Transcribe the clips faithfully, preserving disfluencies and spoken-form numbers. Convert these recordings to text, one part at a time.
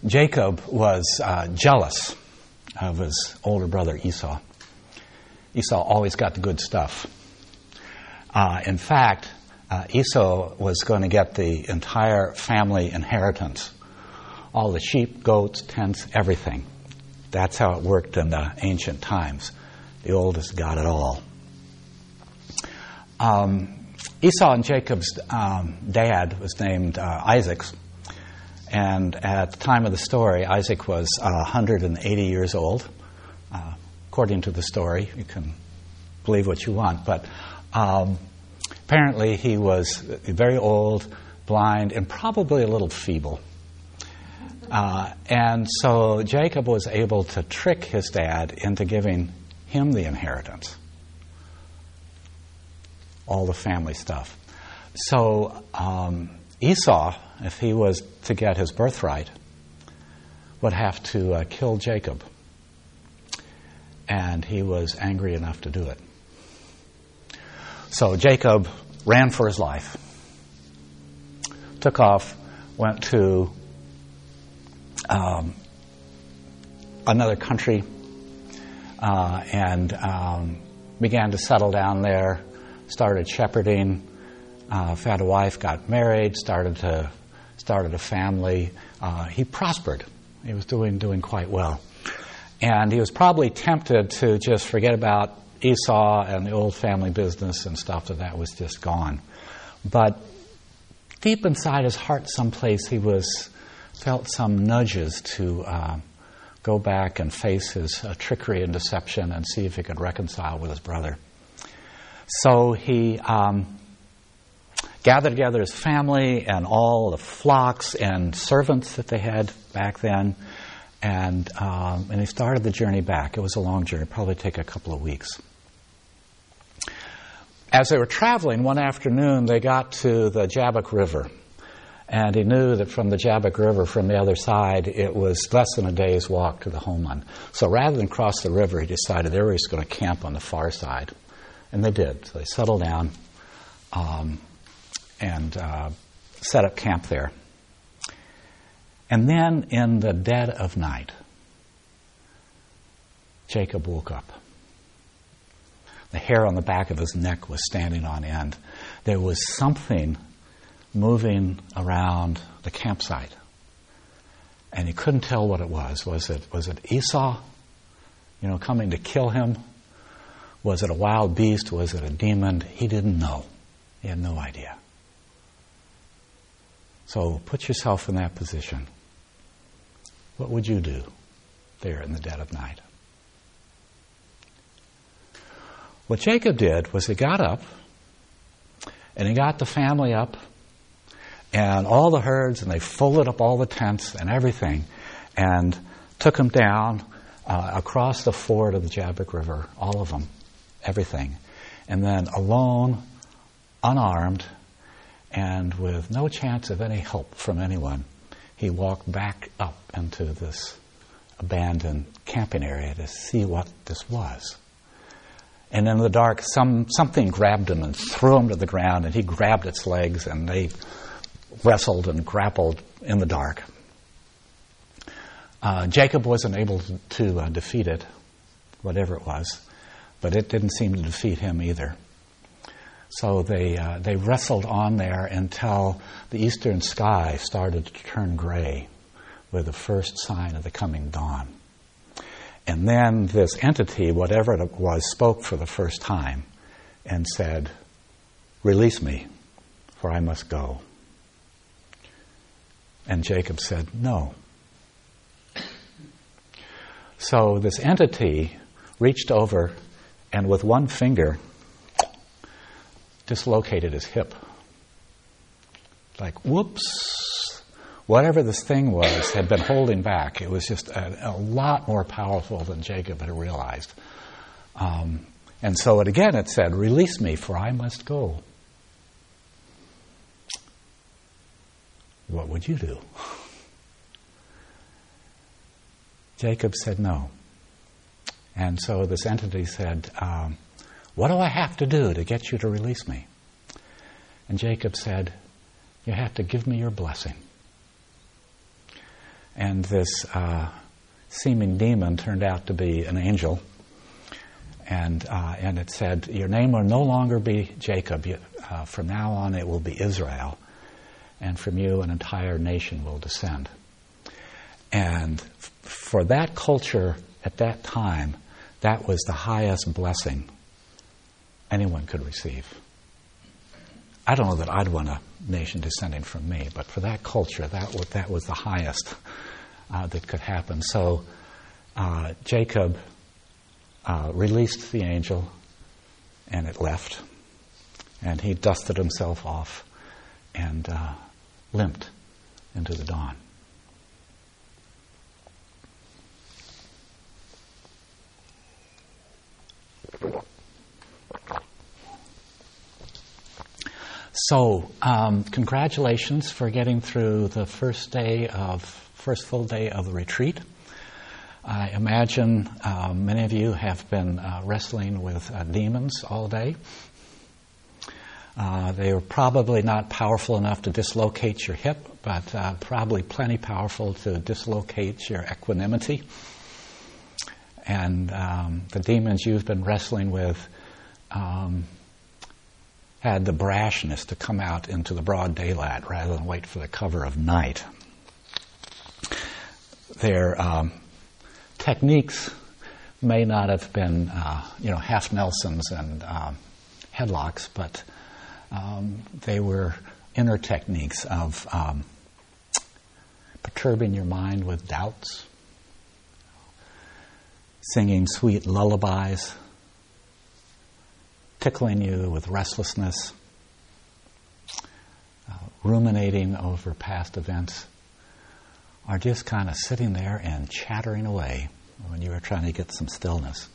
Jacob was uh, jealous of his older brother Esau. Esau always got the good stuff. Uh, in fact, uh, Esau was going to get the entire family inheritance. All the sheep, goats, tents, everything. That's how it worked in the ancient times. The oldest got it all. Um, Esau and Jacob's um, dad was named uh, Isaac. And at the time of the story, Isaac was uh, one hundred eighty years old. Uh, according to the story, you can believe what you want. But um, apparently he was very old, blind, and probably a little feeble. Uh, and so Jacob was able to trick his dad into giving him the inheritance. All the family stuff. So um, Esau, if he was to get his birthright, would have to uh, kill Jacob. And he was angry enough to do it. So Jacob ran for his life, took off, went to um, another country, uh, and um, began to settle down there, started shepherding, uh, had a wife, got married, started to started a family. Uh, he prospered. He was doing doing quite well. And he was probably tempted to just forget about Esau and the old family business and stuff, that that was just gone. But deep inside his heart someplace, he was felt some nudges to uh, go back and face his uh, trickery and deception and see if he could reconcile with his brother. So he um, gathered together his family and all the flocks and servants that they had back then, and um, and he started the journey back. It was a long journey, probably take a couple of weeks. As they were traveling one afternoon, they got to the Jabbok River, and he knew that from the Jabbok River, from the other side, it was less than a day's walk to the homeland. So rather than cross the river, he decided they were just going to camp on the far side. And they did. So they settled down um, and uh, set up camp there. And then in the dead of night, Jacob woke up. The hair on the back of his neck was standing on end. There was something moving around the campsite. And he couldn't tell what it was. Was it, was it Esau, you know, coming to kill him? Was it a wild beast? Was it a demon? He didn't know. He had no idea. So put yourself in that position. What would you do there in the dead of night? What Jacob did was he got up, and he got the family up, and all the herds, and they folded up all the tents and everything, and took them down uh, across the ford of the Jabbok River, all of them. Everything. And then alone, unarmed, and with no chance of any help from anyone, he walked back up into this abandoned camping area to see what this was. And in the dark, some something grabbed him and threw him to the ground, and he grabbed its legs, and they wrestled and grappled in the dark. Uh, Jacob wasn't able to, to uh, defeat it, whatever it was. But it didn't seem to defeat him either. So they uh, they wrestled on there until the eastern sky started to turn gray with the first sign of the coming dawn. And then this entity, whatever it was, spoke for the first time and said, "Release me, for I must go." And Jacob said, "No." So this entity reached over and with one finger dislocated his hip. Like, whoops. Whatever this thing was had been holding back. It was just a, a lot more powerful than Jacob had realized. Um, and so it, again it said, "Release me, for I must go." What would you do? Jacob said no. And so this entity said, um, "What do I have to do to get you to release me?" And Jacob said, "You have to give me your blessing." And this uh, seeming demon turned out to be an angel. And uh, and it said, your name will no longer be Jacob. Uh, from now on it will be Israel. And from you an entire nation will descend. And f- for that culture at that time, that was the highest blessing anyone could receive. I don't know that I'd want a nation descending from me, but for that culture, that was, that was the highest uh, that could happen. So uh, Jacob uh, released the angel, and it left. And he dusted himself off and uh, limped into the dawn. So, um, congratulations for getting through the first day of, first full day of the retreat. I imagine uh, many of you have been uh, wrestling with uh, demons all day. Uh, they were probably not powerful enough to dislocate your hip, but uh, probably plenty powerful to dislocate your equanimity. And um, the demons you've been wrestling with um, had the brashness to come out into the broad daylight rather than wait for the cover of night. Their um, techniques may not have been, uh, you know, half Nelsons and uh, headlocks, but um, they were inner techniques of um, perturbing your mind with doubts, singing sweet lullabies, tickling you with restlessness, uh, ruminating over past events, or just kind of sitting there and chattering away when you were trying to get some stillness.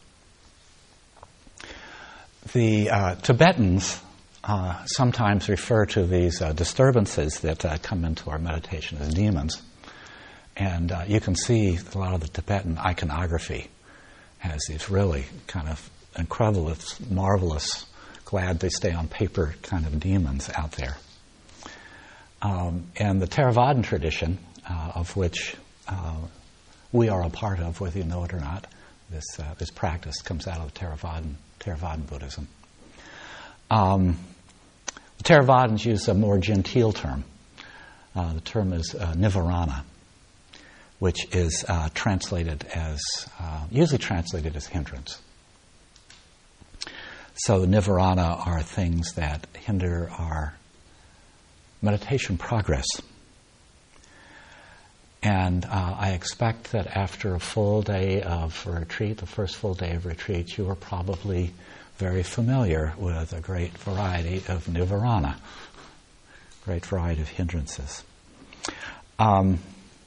The uh, Tibetans uh, sometimes refer to these uh, disturbances that uh, come into our meditation as demons. And uh, you can see a lot of the Tibetan iconography has these really kind of incredible, it's marvelous, glad they stay on paper kind of demons out there. Um, and the Theravadan tradition, uh, of which uh, we are a part of, whether you know it or not, this uh, this practice comes out of Theravadan, Theravadan Buddhism. Um, the Theravadins use a more genteel term. Uh, the term is uh, nivarana, which is uh, translated as, uh, usually translated as hindrance. So nivarana are things that hinder our meditation progress. And uh, I expect that after a full day of retreat, the first full day of retreat, you are probably very familiar with a great variety of nivarana, great variety of hindrances. Um,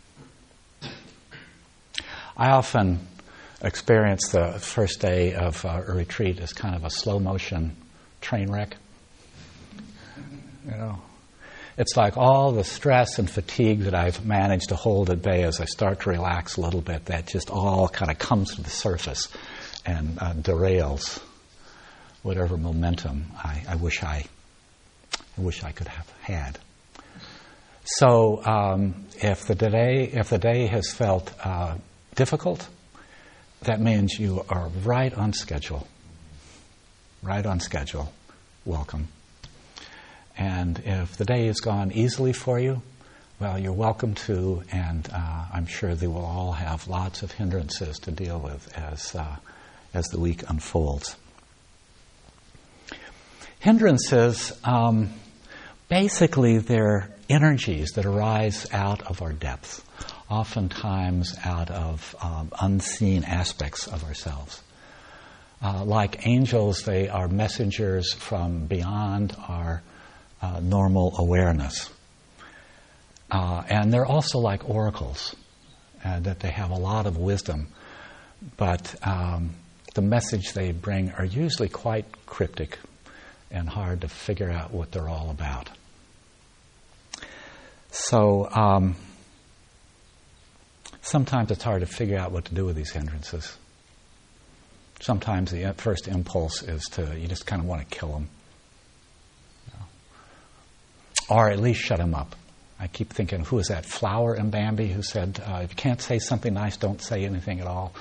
I often experience the first day of uh, a retreat as kind of a slow motion train wreck. You know, it's like all the stress and fatigue that I've managed to hold at bay as I start to relax a little bit, that just all kind of comes to the surface and uh, derails whatever momentum I, I wish I, I wish I could have had. So um, if the day if the day has felt uh, difficult, that means you are right on schedule. Right on schedule. Welcome. And if the day has gone easily for you, well, you're welcome to, and uh, I'm sure they will all have lots of hindrances to deal with as uh, as the week unfolds. Hindrances, um, basically, they're energies that arise out of our depth, oftentimes out of um, unseen aspects of ourselves. Uh, like angels, they are messengers from beyond our uh, normal awareness. Uh, and they're also like oracles, uh, that they have a lot of wisdom, but um, the message they bring are usually quite cryptic and hard to figure out what they're all about. So um, sometimes it's hard to figure out what to do with these hindrances. Sometimes the first impulse is to, you just kind of want to kill them. You know? Or at least shut them up. I keep thinking, who is that? Flower Mbambi, who said, uh, if you can't say something nice, don't say anything at all.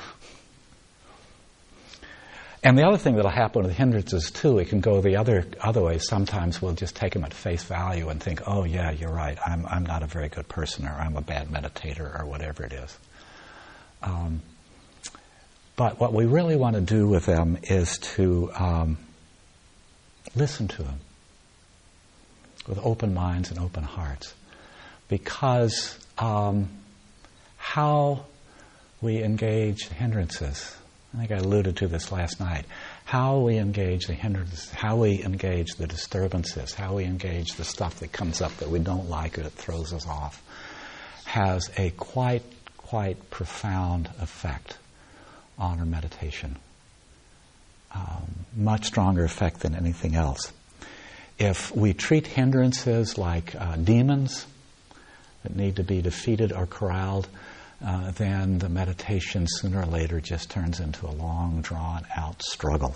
And the other thing that'll happen with hindrances, too, it can go the other other way. Sometimes we'll just take them at face value and think, oh, yeah, you're right, I'm I'm not a very good person, or I'm a bad meditator, or whatever it is. Um, but what we really want to do with them is to um, listen to them with open minds and open hearts. Because um, how we engage hindrances, I think I alluded to this last night, how we engage the hindrances, how we engage the disturbances, how we engage the stuff that comes up that we don't like or that throws us off, has a quite, quite profound effect on our meditation. Um, much stronger effect than anything else. If we treat hindrances like uh, demons that need to be defeated or corralled, uh, then the meditation sooner or later just turns into a long, drawn-out struggle.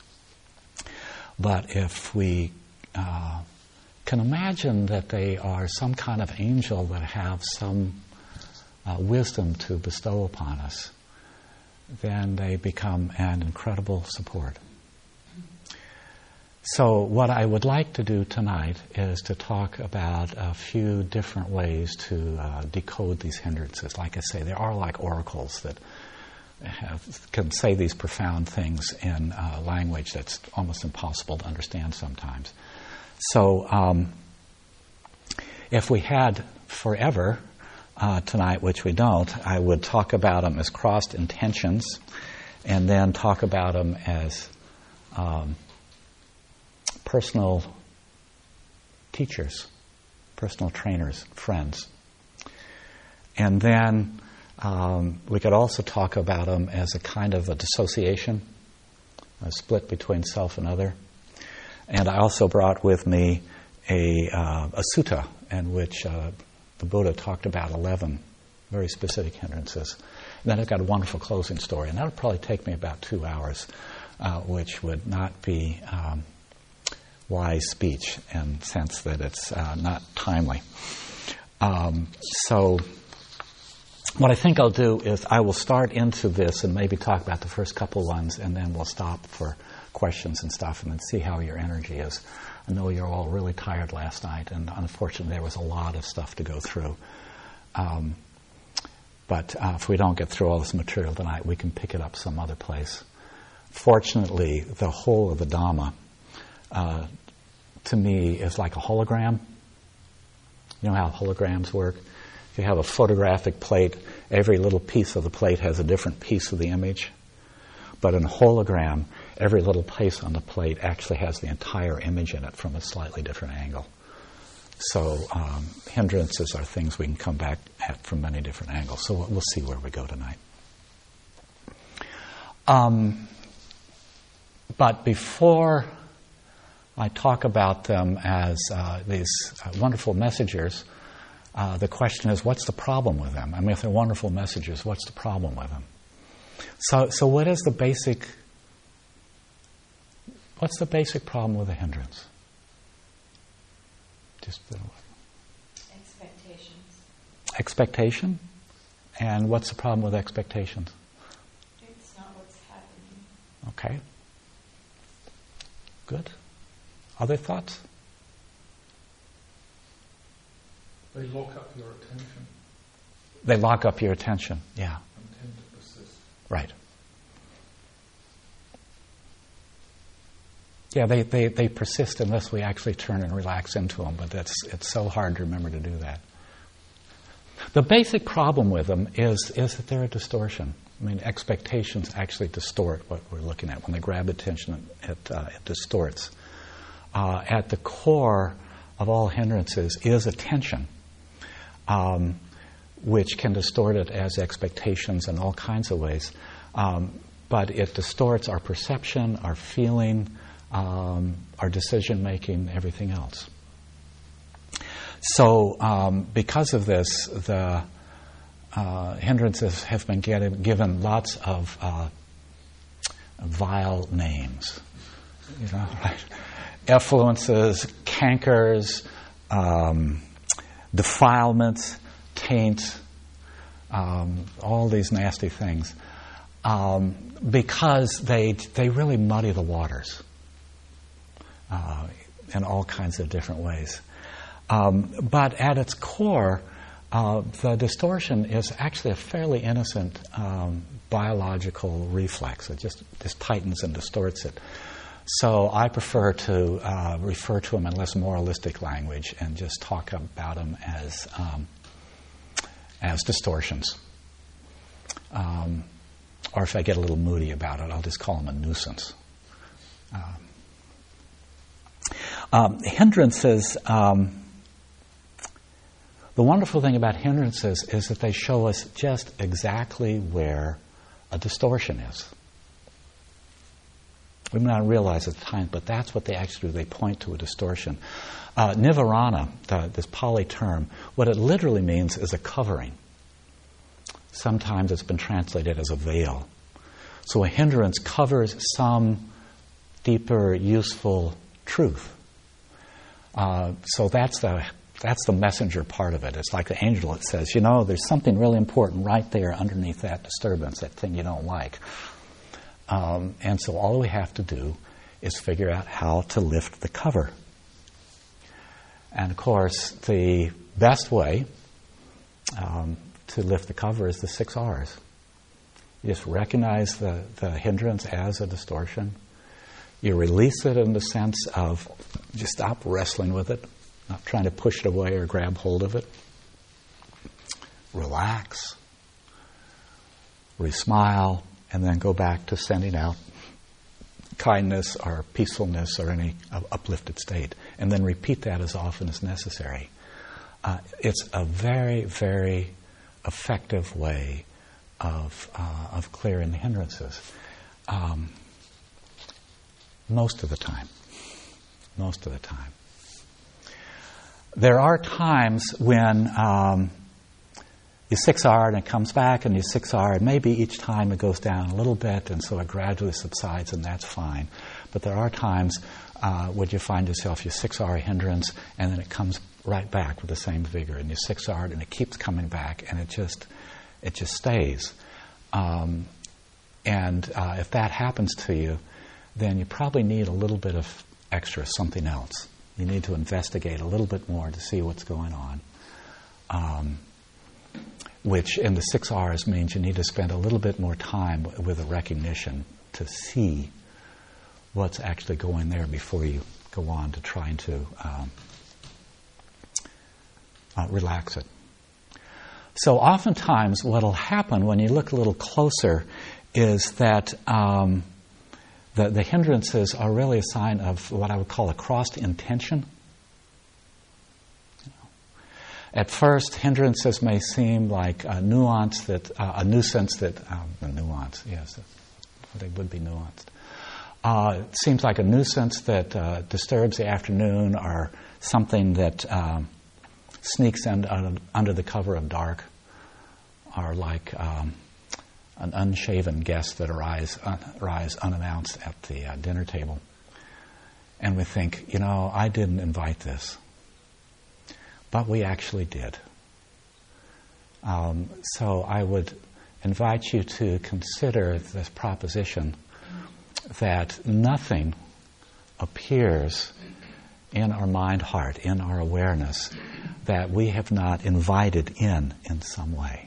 But if we uh, can imagine that they are some kind of angel that have some uh, wisdom to bestow upon us, then they become an incredible support. So what I would like to do tonight is to talk about a few different ways to uh, decode these hindrances. Like I say, there are like oracles that have, can say these profound things in uh, language that's almost impossible to understand sometimes. So um, if we had forever uh, tonight, which we don't, I would talk about them as crossed intentions, and then talk about them as um, personal teachers, personal trainers, friends. And then um, we could also talk about them as a kind of a dissociation, a split between self and other. And I also brought with me a, uh, a sutta in which uh, the Buddha talked about eleven very specific hindrances. And then I've got a wonderful closing story, and that would probably take me about two hours, uh, which would not be Um, wise speech in the sense that it's uh, not timely. Um, so what I think I'll do is I will start into this and maybe talk about the first couple ones, and then we'll stop for questions and stuff and then see how your energy is. I know you're all really tired last night, and unfortunately there was a lot of stuff to go through. Um, but uh, if we don't get through all this material tonight, we can pick it up some other place. Fortunately, the whole of the Dhamma Uh, to me is like a hologram. You know how holograms work? If you have a photographic plate, every little piece of the plate has a different piece of the image. But in a hologram, every little piece on the plate actually has the entire image in it from a slightly different angle. So um, hindrances are things we can come back at from many different angles. So we'll see where we go tonight. Um, but before I talk about them as uh, these uh, wonderful messengers, uh, the question is, what's the problem with them? I mean, if they're wonderful messengers, what's the problem with them? So, so what is the basic? What's the basic problem with a hindrance? Just uh, expectations. Expectation, and what's the problem with expectations? It's not what's happening. Okay. Good. Other thoughts? They lock up your attention. They lock up your attention, yeah. And tend to persist. Right. Yeah, they, they, they persist unless we actually turn and relax into them, but that's it's so hard to remember to do that. The basic problem with them is, is that they're a distortion. I mean, expectations actually distort what we're looking at. When they grab attention, it, uh, it distorts. Uh, at the core of all hindrances is attention, um, which can distort it as expectations in all kinds of ways. Um, but it distorts our perception, our feeling, um, our decision-making, everything else. So um, because of this, the uh, hindrances have been get, given lots of uh, vile names. You know, right? Effluences, cankers, um, defilements, taints, um, all these nasty things, um, because they they really muddy the waters uh, in all kinds of different ways. Um, but at its core, uh, the distortion is actually a fairly innocent um, biological reflex. It just, just tightens and distorts it. So I prefer to uh, refer to them in less moralistic language and just talk about them as um, as distortions. Um, or if I get a little moody about it, I'll just call them a nuisance. Um, um, hindrances. Um, the wonderful thing about hindrances is that they show us just exactly where a distortion is. We may not realize at the time, but that's what they actually do. They point to a distortion. Uh, nivarana, the, this Pali term, what it literally means is a covering. Sometimes it's been translated as a veil. So a hindrance covers some deeper, useful truth. Uh, so that's the that's the messenger part of it. It's like the angel that says, you know, there's something really important right there underneath that disturbance, that thing you don't like. Um, and so all we have to do is figure out how to lift the cover. And of course, the best way um, to lift the cover is the six R's. You just recognize the, the hindrance as a distortion. You release it in the sense of just stop wrestling with it, not trying to push it away or grab hold of it. Relax. Re-smile. And then go back to sending out kindness or peacefulness or any uplifted state. And then repeat that as often as necessary. Uh, it's a very, very effective way of uh, of clearing the hindrances. Um, most of the time. Most of the time. There are times when um, you six R and it comes back and you six R, and maybe each time it goes down a little bit and so it gradually subsides, and that's fine. But there are times uh, when you find yourself, you six R a hindrance and then it comes right back with the same vigor, and you six R and it keeps coming back, and it just it just stays. Um, and uh, if that happens to you, then you probably need a little bit of extra something else. You need to investigate a little bit more to see what's going on. Um, which in the six R's means you need to spend a little bit more time with the recognition to see what's actually going there before you go on to trying to um, uh, relax it. So oftentimes what will happen when you look a little closer is that um, the, the hindrances are really a sign of what I would call a crossed intention. At first, hindrances may seem like a nuance that uh, a nuisance that um, a nuance, yes, they would be nuanced. Uh, it seems like a nuisance that uh, disturbs the afternoon, or something that um, sneaks in under, under the cover of dark, or like um, an unshaven guest that arrives, uh, arrives unannounced at the uh, dinner table, and we think, you know, I didn't invite this. But we actually did. Um, so I would invite you to consider this proposition that nothing appears in our mind, heart, in our awareness that we have not invited in in some way.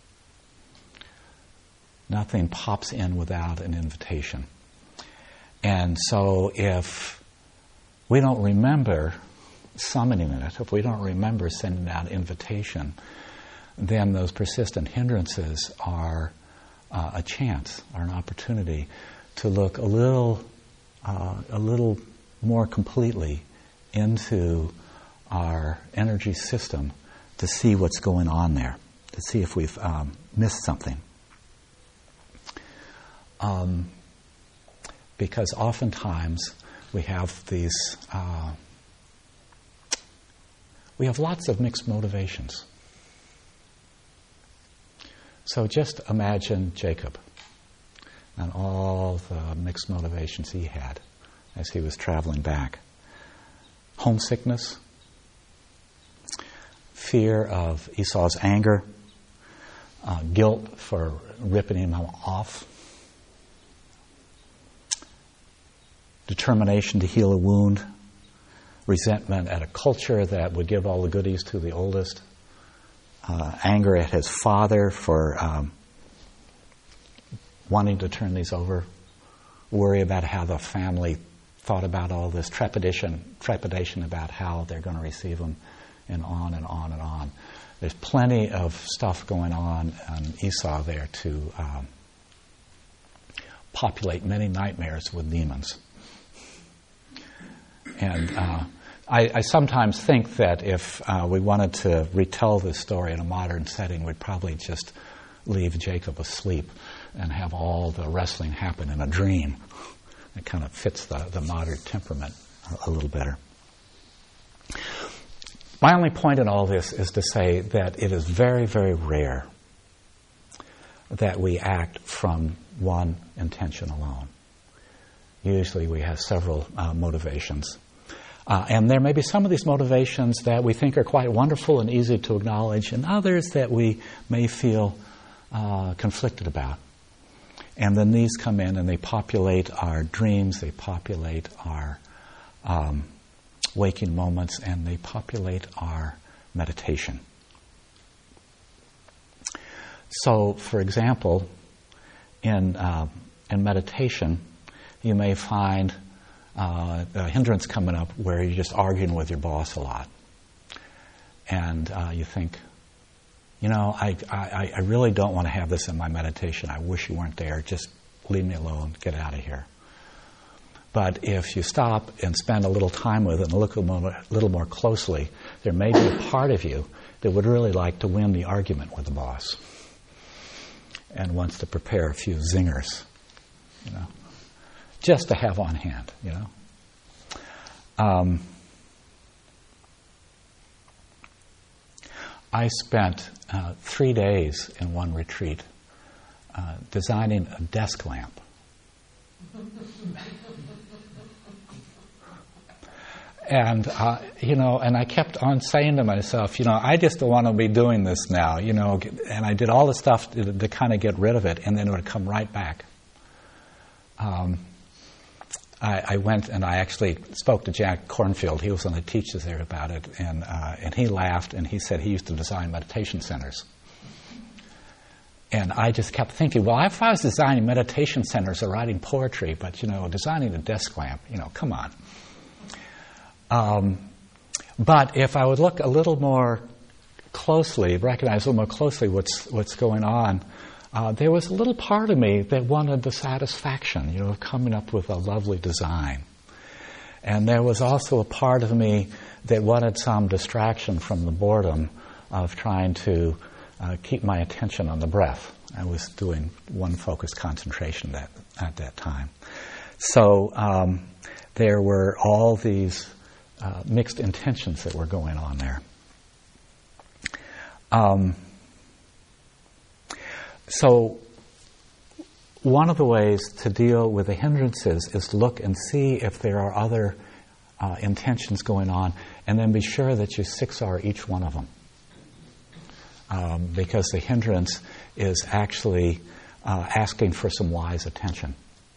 Nothing pops in without an invitation. And so if we don't remember summoning it, if we don't remember sending out invitation, then those persistent hindrances are uh, a chance or an opportunity to look a little, uh, a little more completely into our energy system to see what's going on there, to see if we've um, missed something. Um, because oftentimes we have these. Uh, We have lots of mixed motivations. So just imagine Jacob and all the mixed motivations he had as he was traveling back. Homesickness, fear of Esau's anger, uh, guilt for ripping him off, determination to heal a wound, resentment at a culture that would give all the goodies to the oldest, uh, anger at his father for um, wanting to turn these over, worry about how the family thought about all this, trepidation, trepidation about how they're going to receive him, and on and on and on. There's plenty of stuff going on on Esau there to um, populate many nightmares with demons. And uh, I, I sometimes think that if uh, we wanted to retell this story in a modern setting, we'd probably just leave Jacob asleep and have all the wrestling happen in a dream. It kind of fits the, the modern temperament a, a little better. My only point in all this is to say that it is very, very rare that we act from one intention alone. Usually we have several uh, motivations. Uh, and there may be some of these motivations that we think are quite wonderful and easy to acknowledge, and others that we may feel uh, conflicted about. And then these come in and they populate our dreams, they populate our um, waking moments, and they populate our meditation. So, for example, in uh, in meditation, you may find uh, a hindrance coming up where you're just arguing with your boss a lot. And uh, you think, you know, I, I, I really don't want to have this in my meditation. I wish you weren't there. Just leave me alone. Get out of here. But if you stop and spend a little time with it and look a little, little more closely, there may be a part of you that would really like to win the argument with the boss and wants to prepare a few zingers, you know, just to have on hand, you know. Um, I spent uh, three days in one retreat uh, designing a desk lamp. And, uh, you know, and I kept on saying to myself, you know, I just don't want to be doing this now, you know, and I did all the stuff to, to kind of get rid of it, and then it would come right back. Um, I, I went and I actually spoke to Jack Kornfield. He was one of the teachers there about it, and uh, and he laughed, and he said he used to design meditation centers. And I just kept thinking, well, if I was designing meditation centers or writing poetry, but, you know, designing a desk lamp, you know, come on. Um, but if I would look a little more closely, recognize a little more closely what's what's going on, uh, there was a little part of me that wanted the satisfaction, you know, of coming up with a lovely design. And there was also a part of me that wanted some distraction from the boredom of trying to uh, keep my attention on the breath. I was doing one focused concentration that, at that time. So um, there were all these Uh, mixed intentions that were going on there. Um, so one of the ways to deal with the hindrances is to look and see if there are other uh, intentions going on, and then be sure that you six-R each one of them. Um, because the hindrance is actually uh, asking for some wise attention.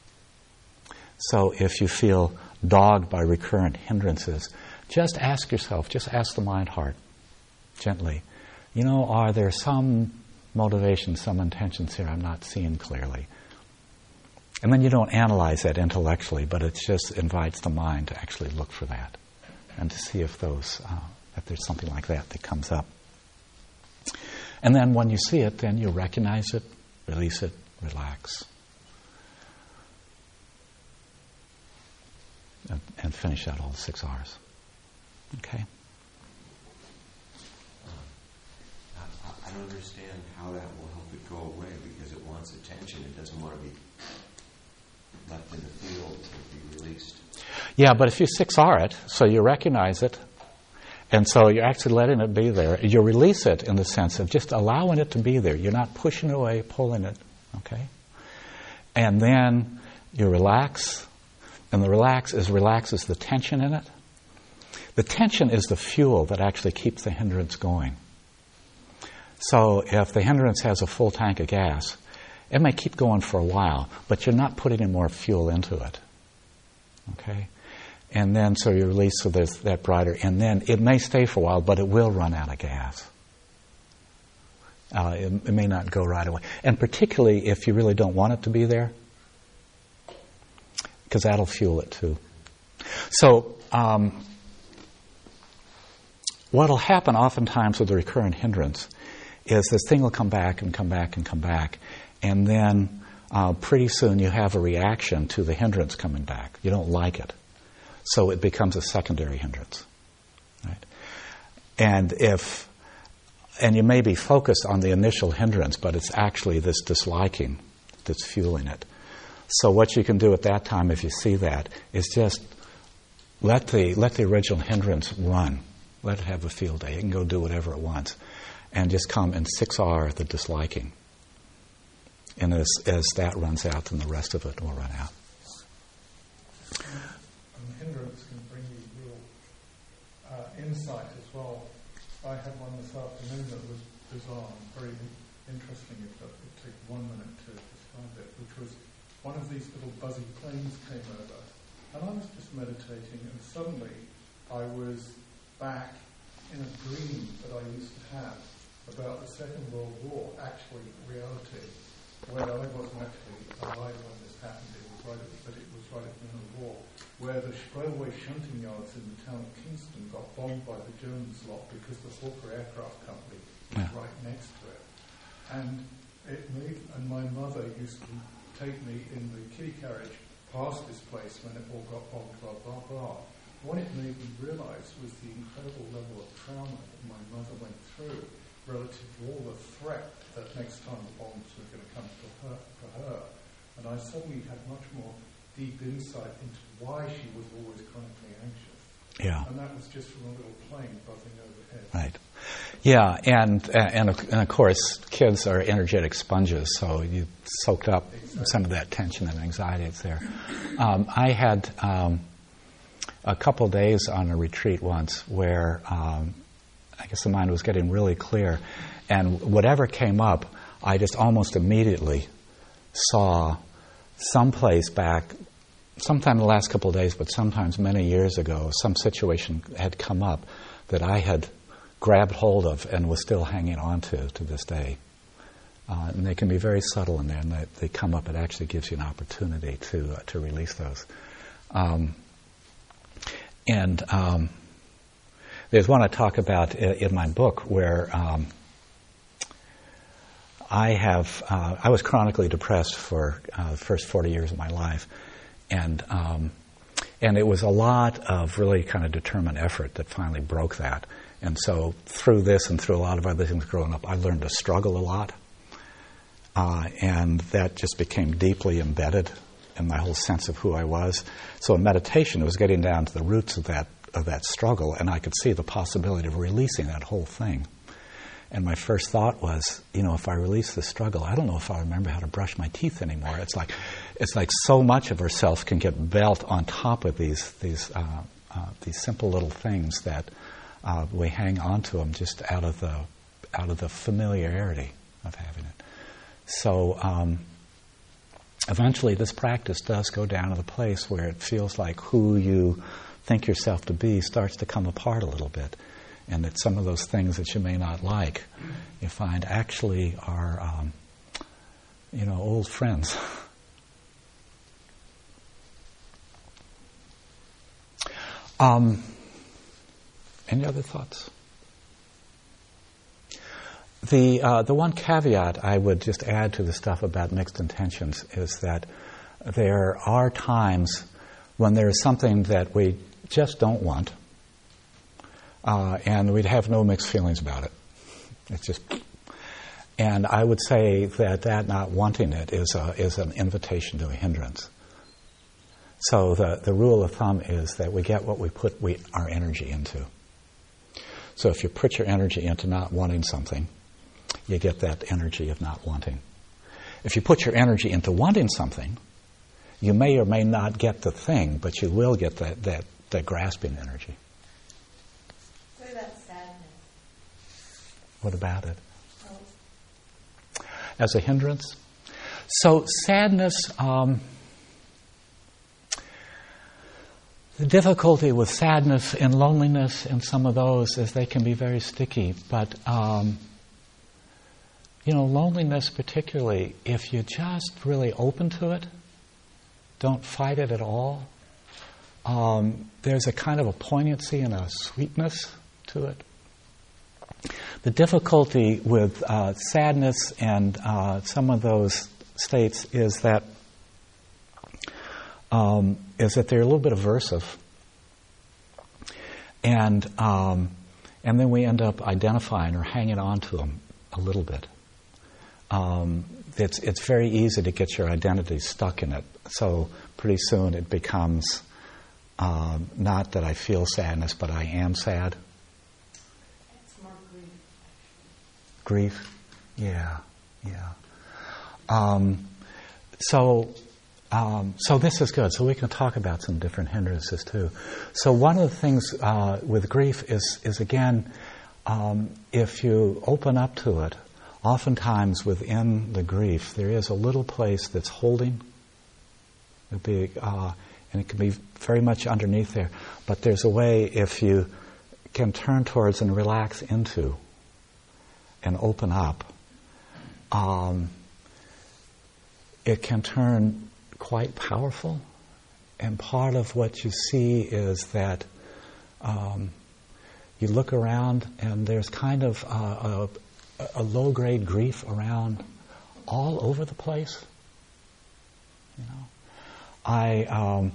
So if you feel dogged by recurrent hindrances, just ask yourself, just ask the mind heart gently, you know, are there some motivations, some intentions here I'm not seeing clearly? And then you don't analyze that intellectually, but it just invites the mind to actually look for that and to see if those, uh, if there's something like that that comes up. And then when you see it, then you recognize it, release it, relax. And, and finish out all the six R's. Okay? I don't understand how that will help it go away, because it wants attention. It doesn't want to be left in the field to be released. Yeah, but if you six R it, so you recognize it, and so you're actually letting it be there, you release it in the sense of just allowing it to be there. You're not pushing it away, pulling it. Okay? And then you relax. And the relax is relaxes the tension in it. The tension is the fuel that actually keeps the hindrance going. So if the hindrance has a full tank of gas, it may keep going for a while, but you're not putting any more fuel into it. Okay? And then so you release so there's that brighter, and then it may stay for a while, but it will run out of gas. Uh, it, it may not go right away. And particularly if you really don't want it to be there, because that'll fuel it too. So um, what will happen oftentimes with the recurrent hindrance is this thing will come back and come back and come back, and then uh, pretty soon you have a reaction to the hindrance coming back. You don't like it. So it becomes a secondary hindrance. Right? And if And you may be focused on the initial hindrance, but it's actually this disliking that's fueling it. So what you can do at that time, if you see that, is just let the let the original hindrance run. Let it have a field day. It can go do whatever it wants. And just come and six R the disliking. And as, as that runs out, then the rest of it will run out. And hindrance can bring you real uh, insight as well. I had one this afternoon that was bizarre and very interesting. It would take one minute to describe it, which was one of these little buzzy planes came over, and I was just meditating, and suddenly I was back in a dream that I used to have about the Second World War, actually reality, where I wasn't actually alive when this happened. It was right at, but it was right at the end of the war, where the railway shunting yards in the town of Kingston got bombed by the Germans lot because the Hawker Aircraft Company was Yeah. right next to it. And it made, and my mother used to take me in the kiddie carriage past this place when it all got bombed, blah, blah, blah. What it made me realise was the incredible level of trauma that my mother went through relative to all the threat that next time the bombs were going to come to her, for her. And I suddenly had much more deep insight into why she was always chronically anxious. Yeah. And that was just from a little plane buzzing overhead. Right. Yeah, and and of, and of course, kids are energetic sponges, so you soaked up exactly. some of that tension and anxiety that's there. Um, I had um, a couple days on a retreat once where um, I guess the mind was getting really clear, and whatever came up, I just almost immediately saw someplace back, sometime in the last couple of days, but sometimes many years ago, some situation had come up that I had grabbed hold of and was still hanging on to to this day. Uh, and they can be very subtle in there, and they, they come up. It actually gives you an opportunity to uh, to release those. Um, and um, there's one I talk about in my book where um, I have uh, I was chronically depressed for uh, the first forty years of my life, and um, and it was a lot of really kind of determined effort that finally broke that. And so through this and through a lot of other things growing up, I learned to struggle a lot. Uh, and that just became deeply embedded in my whole sense of who I was. So in meditation, it was getting down to the roots of that of that struggle, and I could see the possibility of releasing that whole thing. And my first thought was, you know, if I release the struggle, I don't know if I remember how to brush my teeth anymore. It's like it's like so much of ourself can get built on top of these these uh, uh, these simple little things that uh, we hang on to them just out of the out of the familiarity of having it. So um, eventually this practice does go down to the place where it feels like who you think yourself to be starts to come apart a little bit. And that some of those things that you may not like, you find actually are, um, you know, old friends. um, any other thoughts? The uh, the one caveat I would just add to the stuff about mixed intentions is that there are times when there is something that we just don't want, uh, and we'd have no mixed feelings about it. It's just, and I would say that that not wanting it is a, is an invitation to a hindrance. So the the rule of thumb is that we get what we put we, our energy into. So if you put your energy into not wanting something, you get that energy of not wanting. If you put your energy into wanting something, you may or may not get the thing, but you will get that that, that grasping energy. What about it? As a hindrance? So sadness, um, the difficulty with sadness and loneliness and some of those is they can be very sticky. But, um, you know, loneliness particularly, if you just really open to it, don't fight it at all, um, there's a kind of a poignancy and a sweetness to it. The difficulty with uh, sadness and uh, some of those states is that um, is that they're a little bit aversive, and um, and then we end up identifying or hanging on to them a little bit. Um, it's it's very easy to get your identity stuck in it. So pretty soon it becomes um, not that I feel sadness, but I am sad. Grief, yeah, yeah. Um, so, um, so this is good. So we can talk about some different hindrances too. So one of the things uh, with grief is, is again, um, if you open up to it, oftentimes within the grief there is a little place that's holding. It'd be, uh, and it can be very much underneath there. But there's a way if you can turn towards and relax into and open up, um, it can turn quite powerful. And part of what you see is that um, you look around and there's kind of a, a, a low-grade grief around all over the place. You know, I um,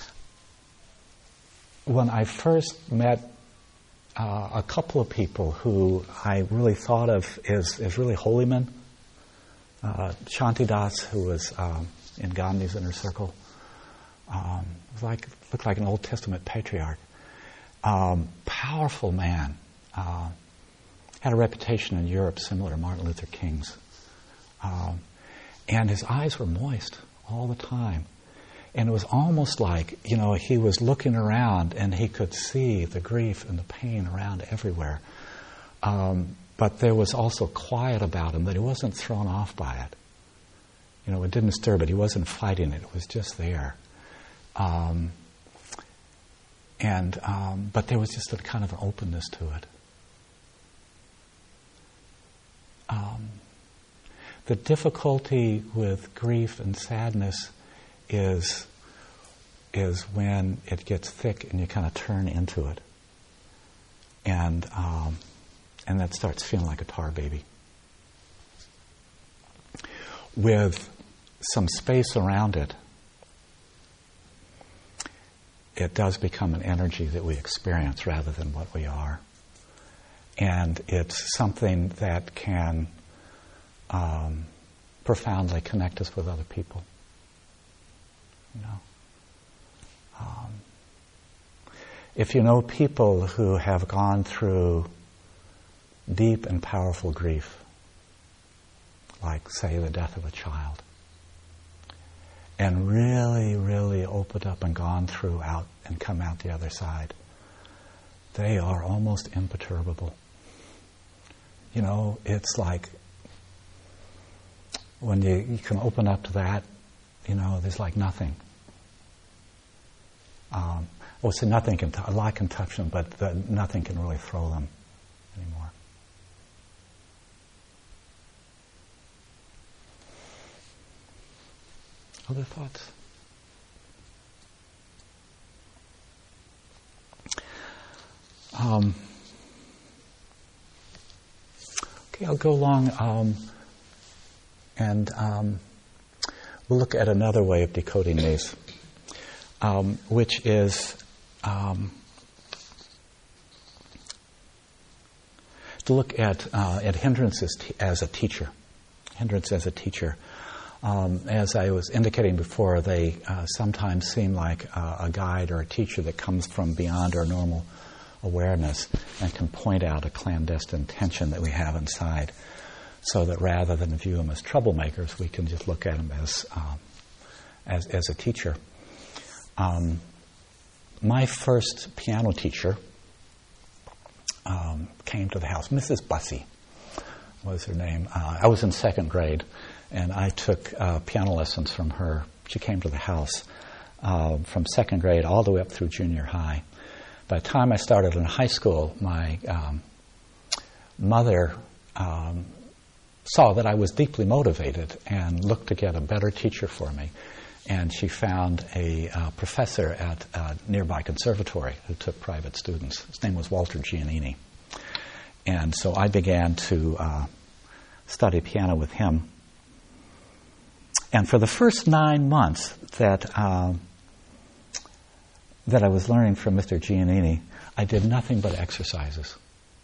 when I first met Uh, a couple of people who I really thought of as, as really holy men. Uh, Shantidas, who was um, in Gandhi's inner circle, um, was like looked like an Old Testament patriarch. Um, powerful man. Uh, had a reputation in Europe similar to Martin Luther King's. Um, and his eyes were moist all the time. And it was almost like, you know, he was looking around and he could see the grief and the pain around everywhere. Um, but there was also quiet about him, that he wasn't thrown off by it. You know, it didn't disturb it. He wasn't fighting it. It was just there. Um, and um, but there was just a kind of an openness to it. Um, the difficulty with grief and sadness is is when it gets thick and you kind of turn into it, and um, and that starts feeling like a tar baby. With some space around it, it does become an energy that we experience rather than what we are, and it's something that can um, profoundly connect us with other people. You know, um, if you know people who have gone through deep and powerful grief, like, say, the death of a child, and really, really opened up and gone through out and come out the other side, they are almost imperturbable. You know, it's like when you, you can open up to that, you know, there's like nothing. Um, well, so nothing can, t- a lot can touch them, but the, nothing can really throw them anymore. Other thoughts? Um, okay, I'll go along um, and um, we'll look at another way of decoding these, um, which is um, to look at uh, at hindrances t- as a teacher. Hindrance as a teacher. Um, as I was indicating before, they uh, sometimes seem like uh, a guide or a teacher that comes from beyond our normal awareness and can point out a clandestine tension that we have inside, so that rather than view them as troublemakers, we can just look at them as um, as, as a teacher. Um, my first piano teacher um, came to the house, Missus Bussey. what was her name? Uh, I was in second grade, and I took uh, piano lessons from her. She came to the house uh, from second grade all the way up through junior high. By the time I started in high school, my um, mother um, saw that I was deeply motivated and looked to get a better teacher for me. And she found a uh, professor at a nearby conservatory who took private students. His name was Walter Giannini. And so I began to uh, study piano with him. And for the first nine months that uh, that I was learning from Mister Giannini, I did nothing but exercises.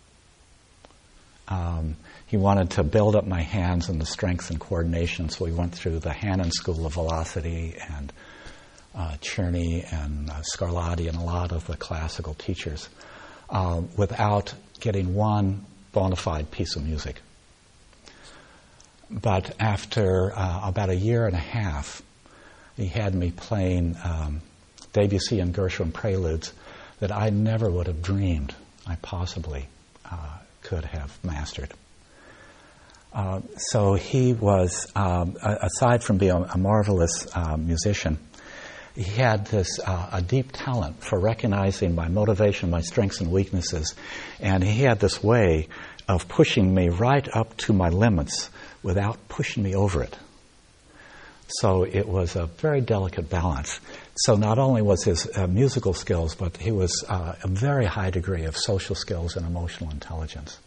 Um, he wanted to build up my hands and the strength and coordination, so we went through the Hannon School of Velocity and uh, Czerny and uh, Scarlatti and a lot of the classical teachers uh, without getting one bona fide piece of music. But after uh, about a year and a half, he had me playing um, Debussy and Gershwin preludes that I never would have dreamed I possibly uh, could have mastered. Uh, so he was, um, aside from being a, a marvelous uh, musician, he had this uh, a deep talent for recognizing my motivation, my strengths and weaknesses, and he had this way of pushing me right up to my limits without pushing me over it. So it was a very delicate balance. So not only was his uh, musical skills, but he was uh, a very high degree of social skills and emotional intelligence.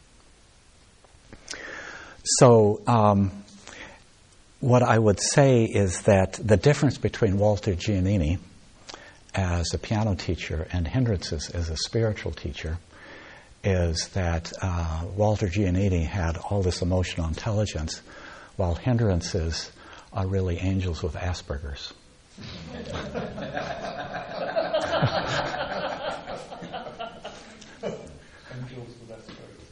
So um, what I would say is that the difference between Walter Giannini as a piano teacher and Hindrances as a spiritual teacher is that uh, Walter Giannini had all this emotional intelligence, while Hindrances are really angels with Asperger's. Angels with Asperger's.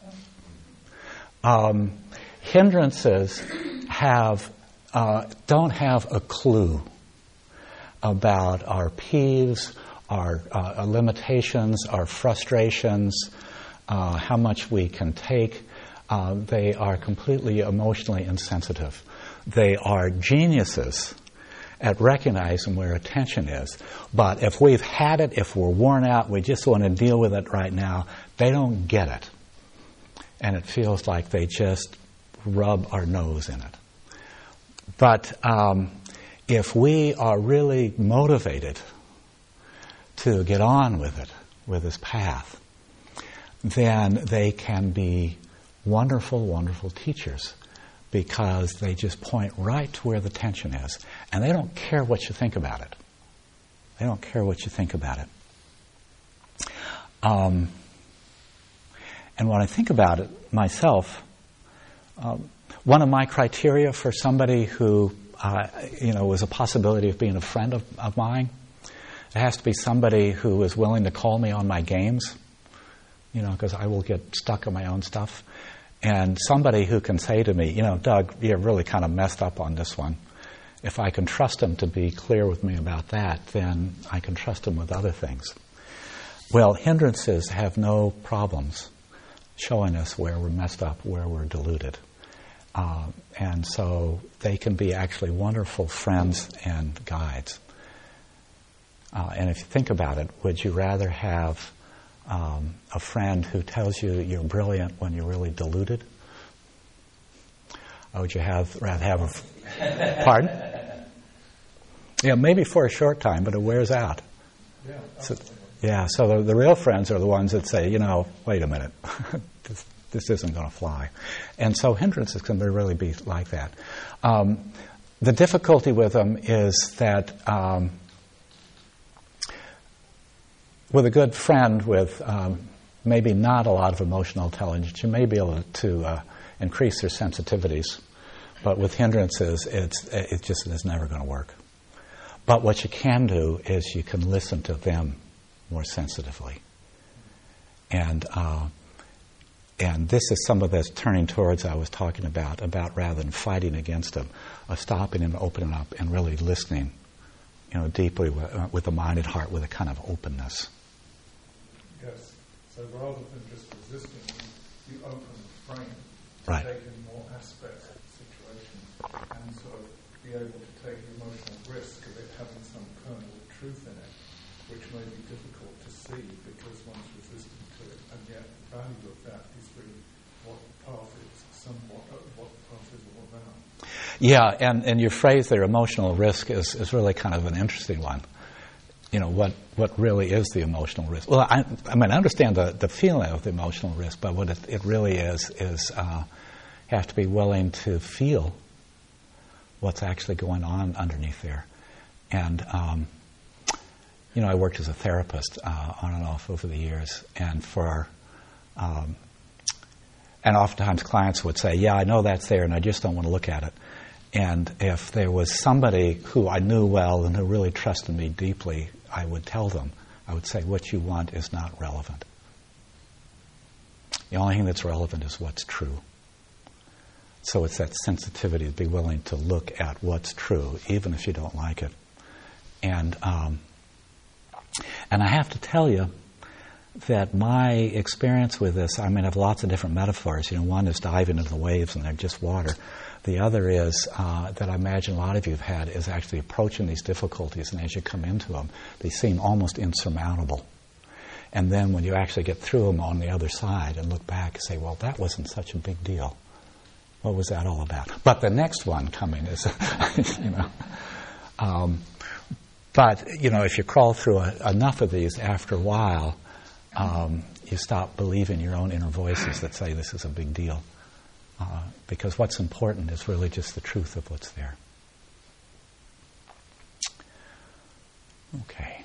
Um, hindrances have uh, don't have a clue about our peeves, our uh, limitations, our frustrations, uh, how much we can take. Uh, they are completely emotionally insensitive. They are geniuses at recognizing where attention is. But if we've had it, if we're worn out, we just want to deal with it right now, they don't get it. And it feels like they just rub our nose in it. But um, if we are really motivated to get on with it, with this path, then they can be wonderful, wonderful teachers, because they just point right to where the tension is. And they don't care what you think about it. They don't care what you think about it. Um, and when I think about it myself, um, one of my criteria for somebody who, uh, you know, was a possibility of being a friend of, of mine, it has to be somebody who is willing to call me on my games, you know, because I will get stuck in my own stuff. And somebody who can say to me, you know, Doug, you're really kind of messed up on this one. If I can trust him to be clear with me about that, then I can trust him with other things. Well, Hindrances have no problems showing us where we're messed up, where we're deluded. Uh, and so they can be actually wonderful friends and guides. Uh, and if you think about it, would you rather have Um, a friend who tells you you're brilliant when you're really deluded? Or would you have rather have a... F- Pardon? Yeah, maybe for a short time, but it wears out. Yeah, so, yeah, so the, the real friends are the ones that say, you know, wait a minute, this, this isn't going to fly. And so Hindrances can really be like that. Um, the difficulty with them is that um, with a good friend with um, maybe not a lot of emotional intelligence, you may be able to uh, increase their sensitivities. But with Hindrances, it's it just is never going to work. But what you can do is you can listen to them more sensitively. And uh, and this is some of this turning towards I was talking about, about rather than fighting against them, uh, stopping and opening up and really listening, you know, deeply with, uh, with a mind and heart, with a kind of openness. Yes. So rather than just resisting, you open the frame Right. take in more aspects of the situation and sort of be able to take the emotional risk of it having some kernel of truth in it, which may be difficult to see because one's resistant to it, and yet the value of that is really what the path is, somewhat uh, what the path is all about. Yeah, and, and your phrase there, emotional risk, is, is really kind of an interesting one. You know, what, what really is the emotional risk? Well, I, I mean, I understand the, the feeling of the emotional risk, but what it, it really is, is uh, you have to be willing to feel what's actually going on underneath there. And, um, you know, I worked as a therapist uh, on and off over the years, and for... Um, And oftentimes clients would say, yeah, I know that's there and I just don't want to look at it. And if there was somebody who I knew well and who really trusted me deeply, I would tell them, I would say, what you want is not relevant. The only thing that's relevant is what's true. So it's that sensitivity to be willing to look at what's true, even if you don't like it. And, um, and I have to tell you, that my experience with this, I mean, I have lots of different metaphors. You know, one is diving into the waves and they're just water. The other is, uh, that I imagine a lot of you have had, is actually approaching these difficulties, and as you come into them, they seem almost insurmountable. And then when you actually get through them on the other side and look back and say, well, that wasn't such a big deal. What was that all about? But the next one coming is, you know. Um, but, you know, if you crawl through a, enough of these, after a while, Um, you stop believing your own inner voices that say this is a big deal. Uh, because what's important is really just the truth of what's there. Okay.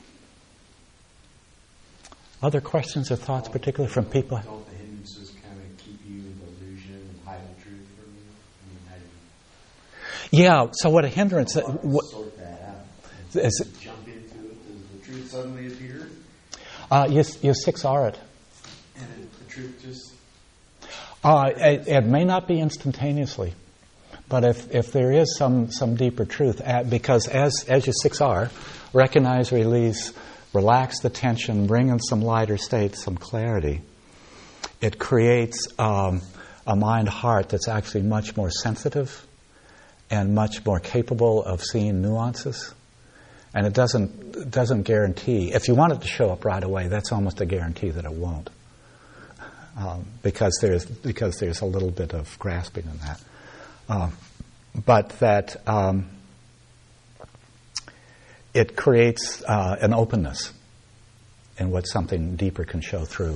Other questions or thoughts, particularly from people? Don't the hindrances kind of keep you in the illusion and hide the truth from you? I mean, how do you Yeah, so what a hindrance... Uh, what, sort that out? is it, Jump into it? Does the truth suddenly appear? uh, you, you six are it. And it, the truth just... Uh, it, it may not be instantaneously, but if, if there is some, some deeper truth, uh, because as, as you six are, recognize, release, relax the tension, bring in some lighter state, some clarity, it creates um, a mind-heart that's actually much more sensitive and much more capable of seeing nuances. And it doesn't, it doesn't guarantee, if you want it to show up right away, that's almost a guarantee that it won't. Um, because there's because there's a little bit of grasping in that. Uh, but that um, it creates uh, an openness in what something deeper can show through.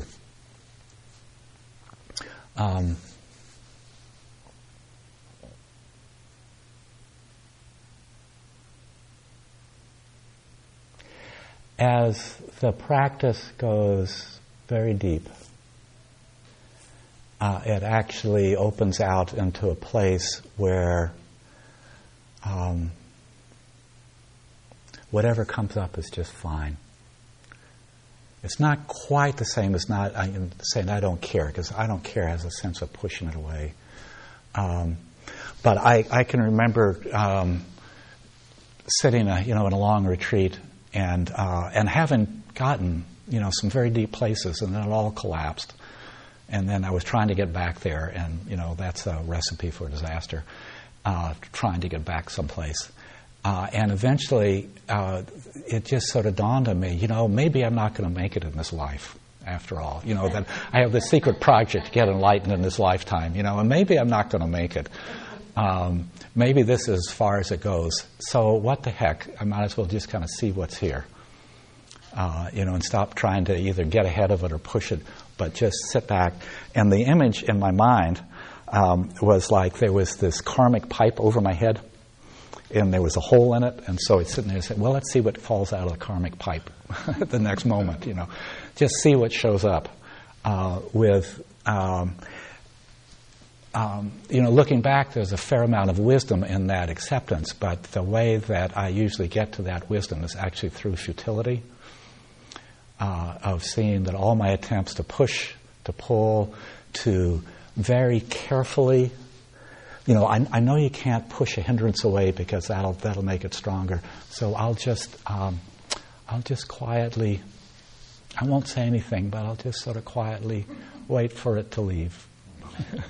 Um, as the practice goes very deep, uh, it actually opens out into a place where um, whatever comes up is just fine. It's not quite the same as not I, saying I don't care, because I don't care has a sense of pushing it away. Um, but I, I can remember um, sitting, a, you know, in a long retreat and uh, and having gotten, you know, some very deep places, and then it all collapsed. And then I was trying to get back there, and, you know, that's a recipe for disaster, uh, trying to get back someplace. Uh, and eventually, uh, it just sort of dawned on me, you know, maybe I'm not going to make it in this life, after all. You know, that I have this secret project to get enlightened in this lifetime, you know, and maybe I'm not going to make it. Um, maybe this is as far as it goes. So what the heck? I might as well just kind of see what's here, uh, you know, and stop trying to either get ahead of it or push it, but just sit back. And the image in my mind um, was like there was this karmic pipe over my head, and there was a hole in it, and so it's sitting there and said, well, let's see what falls out of the karmic pipe at the next moment, you know. Just see what shows up uh, with, um, um, you know, looking back, there's a fair amount of wisdom in that acceptance, but the way that I usually get to that wisdom is actually through futility, uh, of seeing that all my attempts to push, to pull, to very carefully, you know, I, I know you can't push a hindrance away because that'll that'll make it stronger. So I'll just um, I'll just quietly, I won't say anything, but I'll just sort of quietly wait for it to leave.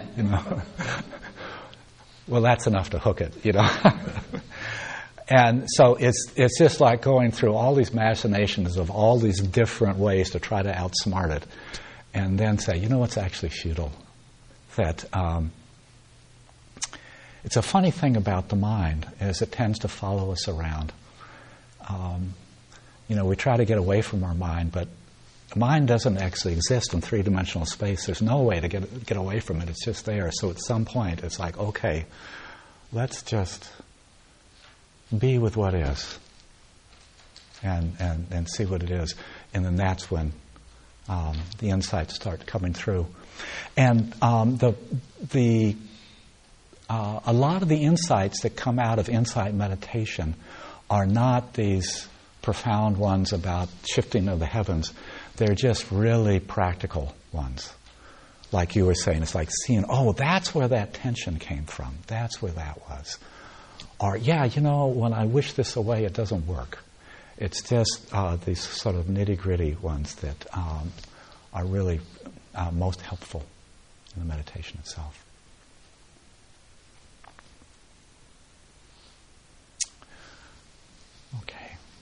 you know. Well, that's enough to hook it, you know. And so it's it's just like going through all these machinations of all these different ways to try to outsmart it, and then say, you know what's actually futile? That um, it's a funny thing about the mind is it tends to follow us around. Um, you know, we try to get away from our mind, but the mind doesn't actually exist in three-dimensional space. There's no way to get get away from it. It's just there. So at some point, it's like, okay, let's just be with what is and, and, and see what it is. And then that's when um, the insights start coming through. And um, the the uh, a lot of the insights that come out of insight meditation are not these profound ones about shifting of the heavens. They're just really practical ones. Like you were saying, it's like seeing, oh, that's where that tension came from. That's where that was. Or, yeah, you know, when I wish this away, it doesn't work. It's just uh, these sort of nitty-gritty ones that um, are really uh, most helpful in the meditation itself. Okay.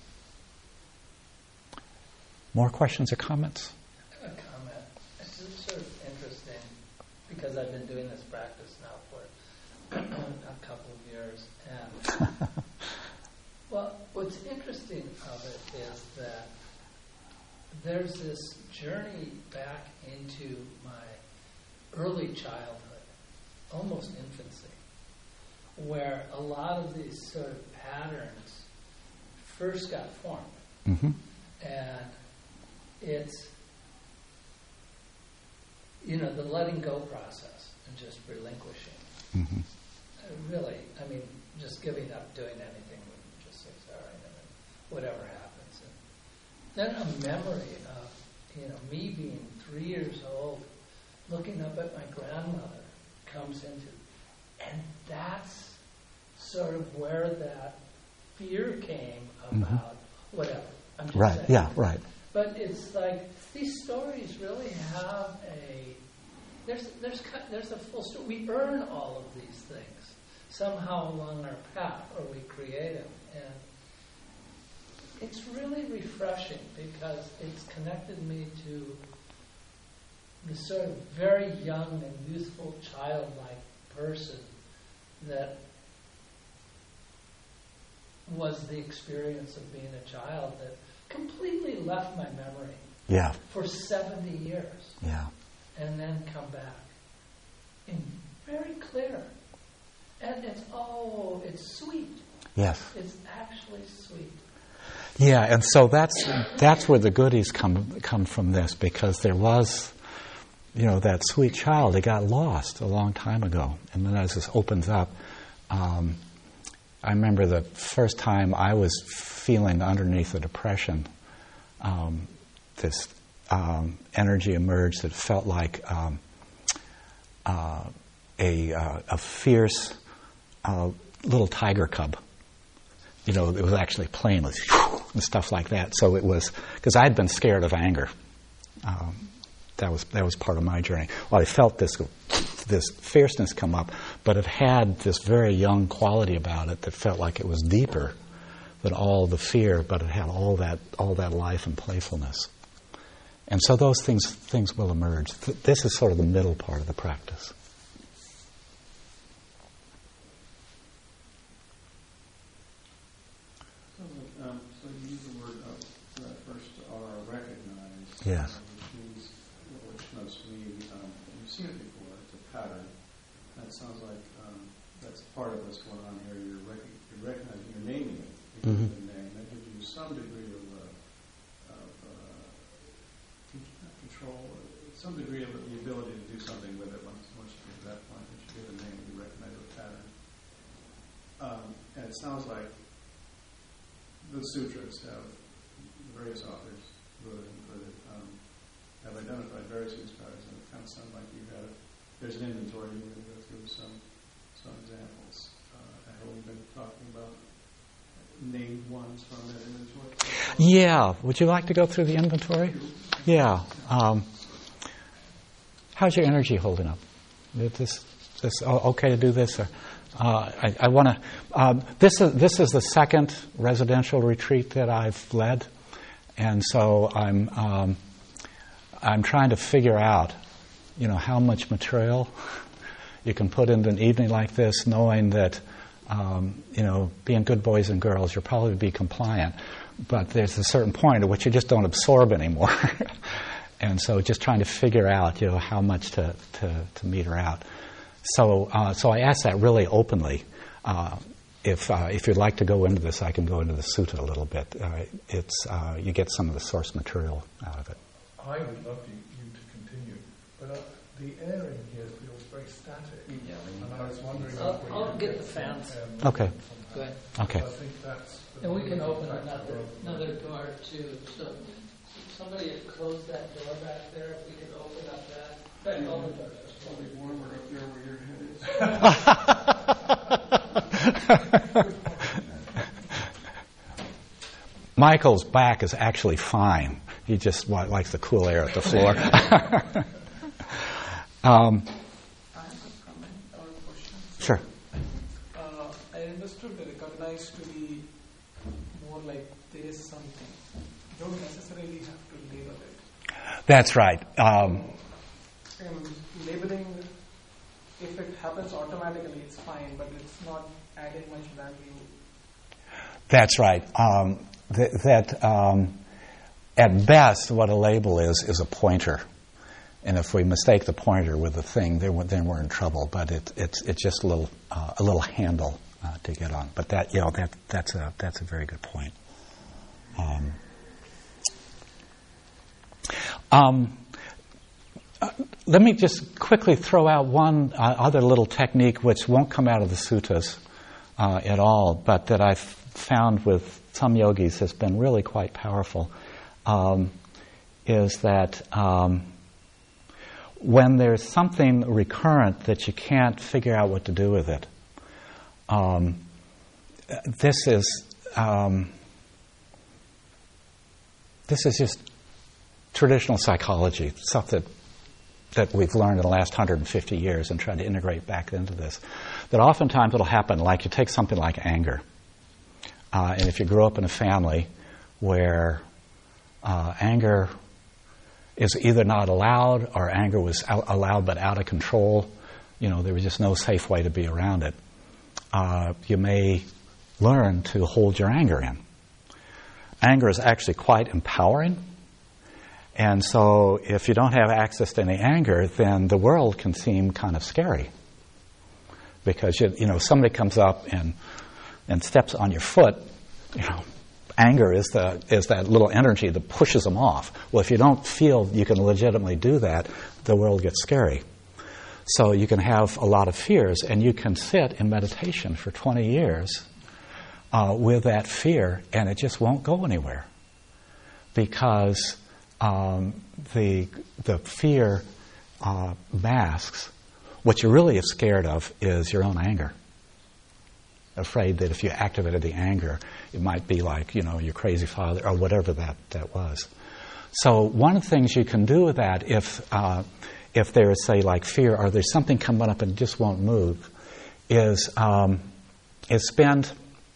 More questions or comments? I have a comment. It's just sort of interesting because I've been doing this practice now for a couple of years. And well, what's interesting of it is that there's this journey back into my early childhood, almost infancy, where a lot of these sort of patterns first got formed. Mm-hmm. And it's, you know, the letting go process and just relinquishing. Mm-hmm. Uh, really, I mean, just giving up doing anything and just say sorry and then whatever happens. And then a memory of, you know, me being three years old, looking up at my grandmother comes into, and that's sort of where that fear came about mm-hmm. whatever. I'm just right, saying. yeah, right. But it's like these stories really have a there's there's there's a full story. We earn all of these things somehow along our path, or we create them, and it's really refreshing because it's connected me to the sort of very young and youthful, childlike person that was the experience of being a child that completely left my memory yeah. for seventy years. Yeah. And then come back. And very clear. And it's, oh, it's sweet. Yes. It's actually sweet. Yeah, and so that's that's where the goodies come come from this, because there was, you know, that sweet child. It got lost a long time ago. And then as this opens up, um, I remember the first time I was feeling underneath the depression, um, this um, energy emerged that felt like um, uh, a, uh, a fierce uh, little tiger cub. You know, it was actually playing with and stuff like that. So it was, because I had been scared of anger. Um, that was that was part of my journey. Well, I felt this this fierceness come up, but it had this very young quality about it that felt like it was deeper than all the fear, but it had all that all that life and playfulness. And so those things things will emerge. This is sort of the middle part of the practice. So, um, so you use the word uh, first R, recognize. Yes. Seen it before. It's a pattern. And it sounds like um, that's part of what's going on here. You're, rec- you're recognizing, you're naming it. You mm-hmm. the name. That gives you some degree of, uh, of uh, control, some degree of the ability to do something with it once, once you get to that point. Once you give a name, you recognize the pattern. Um, and it sounds like the sutras have, various authors, Buddha included, um, have identified various of these patterns, and it kind of sounds like you had a, there's an inventory. You're going to go through some some examples. Uh, have we been talking about named ones from that inventory? Yeah. Would you like to go through the inventory? Yeah. Um, how's your energy holding up? Is this, this okay to do this? Or, uh, I, I want to. Um, this is this is the second residential retreat that I've led, and so I'm um, I'm trying to figure out, you know, how much material you can put into an evening like this, knowing that, um, you know, being good boys and girls, you'll probably be compliant, but there's a certain point at which you just don't absorb anymore. And so just trying to figure out, you know, how much to, to, to meter out. So uh, so I asked that really openly. Uh, if uh, if you'd like to go into this, I can go into the sutta a little bit. Uh, it's uh, you get some of the source material out of it. I would love you, you to continue, but uh, the air in here feels very static. Yeah, and I was wondering I'll, if we I'll could get the fans. Um, Okay. Go ahead. Okay. I think that's the And we can open factor another, of- another door too. So somebody had closed that door back there. If we could open up that. In fact, all the doors. It's probably warmer up there where your head is. Michael's back is actually fine. He just wa- likes the cool air at the floor. um, I have a comment or a question. sure. Uh, I understood the recognize to be more like there is something. You don't necessarily have to label it. That's right. Um, And labeling, if it happens automatically, it's fine, but it's not adding much value. that's right. Um, th- that um, at best, what a label is is a pointer, and if we mistake the pointer with the thing, then we're, then we're in trouble. But it, it's it's just a little uh, a little handle uh, to get on. But that you know that that's a that's a very good point. Um, um, uh, let me just quickly throw out one uh, other little technique which won't come out of the suttas uh, at all, but that I've found with some yogis has been really quite powerful. Um, is that um, when there's something recurrent that you can't figure out what to do with it, um, this is um, this is just traditional psychology, stuff that that we've learned in the last one hundred fifty years and tried to integrate back into this. That oftentimes it'll happen, like you take something like anger, uh, and if you grew up in a family where uh, anger is either not allowed or anger was out, allowed but out of control, you know, there was just no safe way to be around it, uh, you may learn to hold your anger in. Anger is actually quite empowering. And so if you don't have access to any anger, then the world can seem kind of scary. Because, you, you know, somebody comes up and and steps on your foot, you know, anger is the is that little energy that pushes them off. Well, if you don't feel you can legitimately do that, the world gets scary. So you can have a lot of fears, and you can sit in meditation for twenty years uh, with that fear, and it just won't go anywhere. Because Um, the the fear uh, masks what you really are scared of is your own anger. Afraid that if you activated the anger, it might be like, you know, your crazy father or whatever that, that was. So one of the things you can do with that, if uh, if there is, say, like fear, or there's something coming up and just won't move, is um, is spend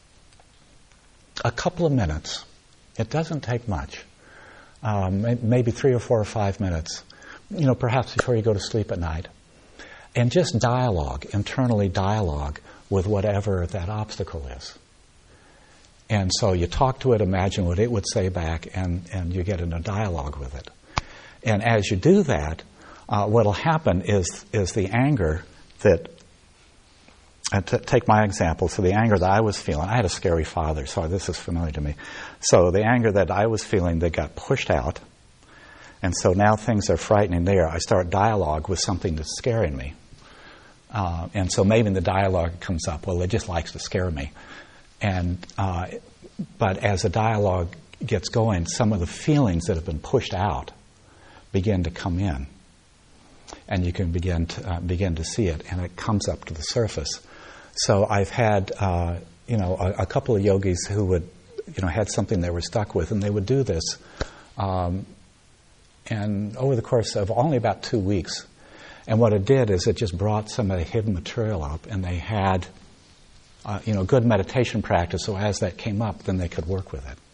a couple of minutes. It doesn't take much. Um, maybe three or four or five minutes, you know, perhaps before you go to sleep at night. And just dialogue, internally dialogue with whatever that obstacle is. And so you talk to it, imagine what it would say back, and, and you get in a dialogue with it. And as you do that, uh, what will happen is is the anger that, uh, to take my example, so the anger that I was feeling, I had a scary father, so this is familiar to me. So the anger that I was feeling that got pushed out, and so now things are frightening there, I start dialogue with something that's scaring me. Uh, and so maybe the dialogue comes up, well, it just likes to scare me. And uh, but as the dialogue gets going, some of the feelings that have been pushed out begin to come in. And you can begin to, uh, begin to see it, and it comes up to the surface. So I've had, uh, you know, a, a couple of yogis who would, you know, had something they were stuck with, and they would do this. Um, and over the course of only about two weeks, And what it did is it just brought some of the hidden material up, and they had, uh, you know, good meditation practice. So as that came up, then they could work with it.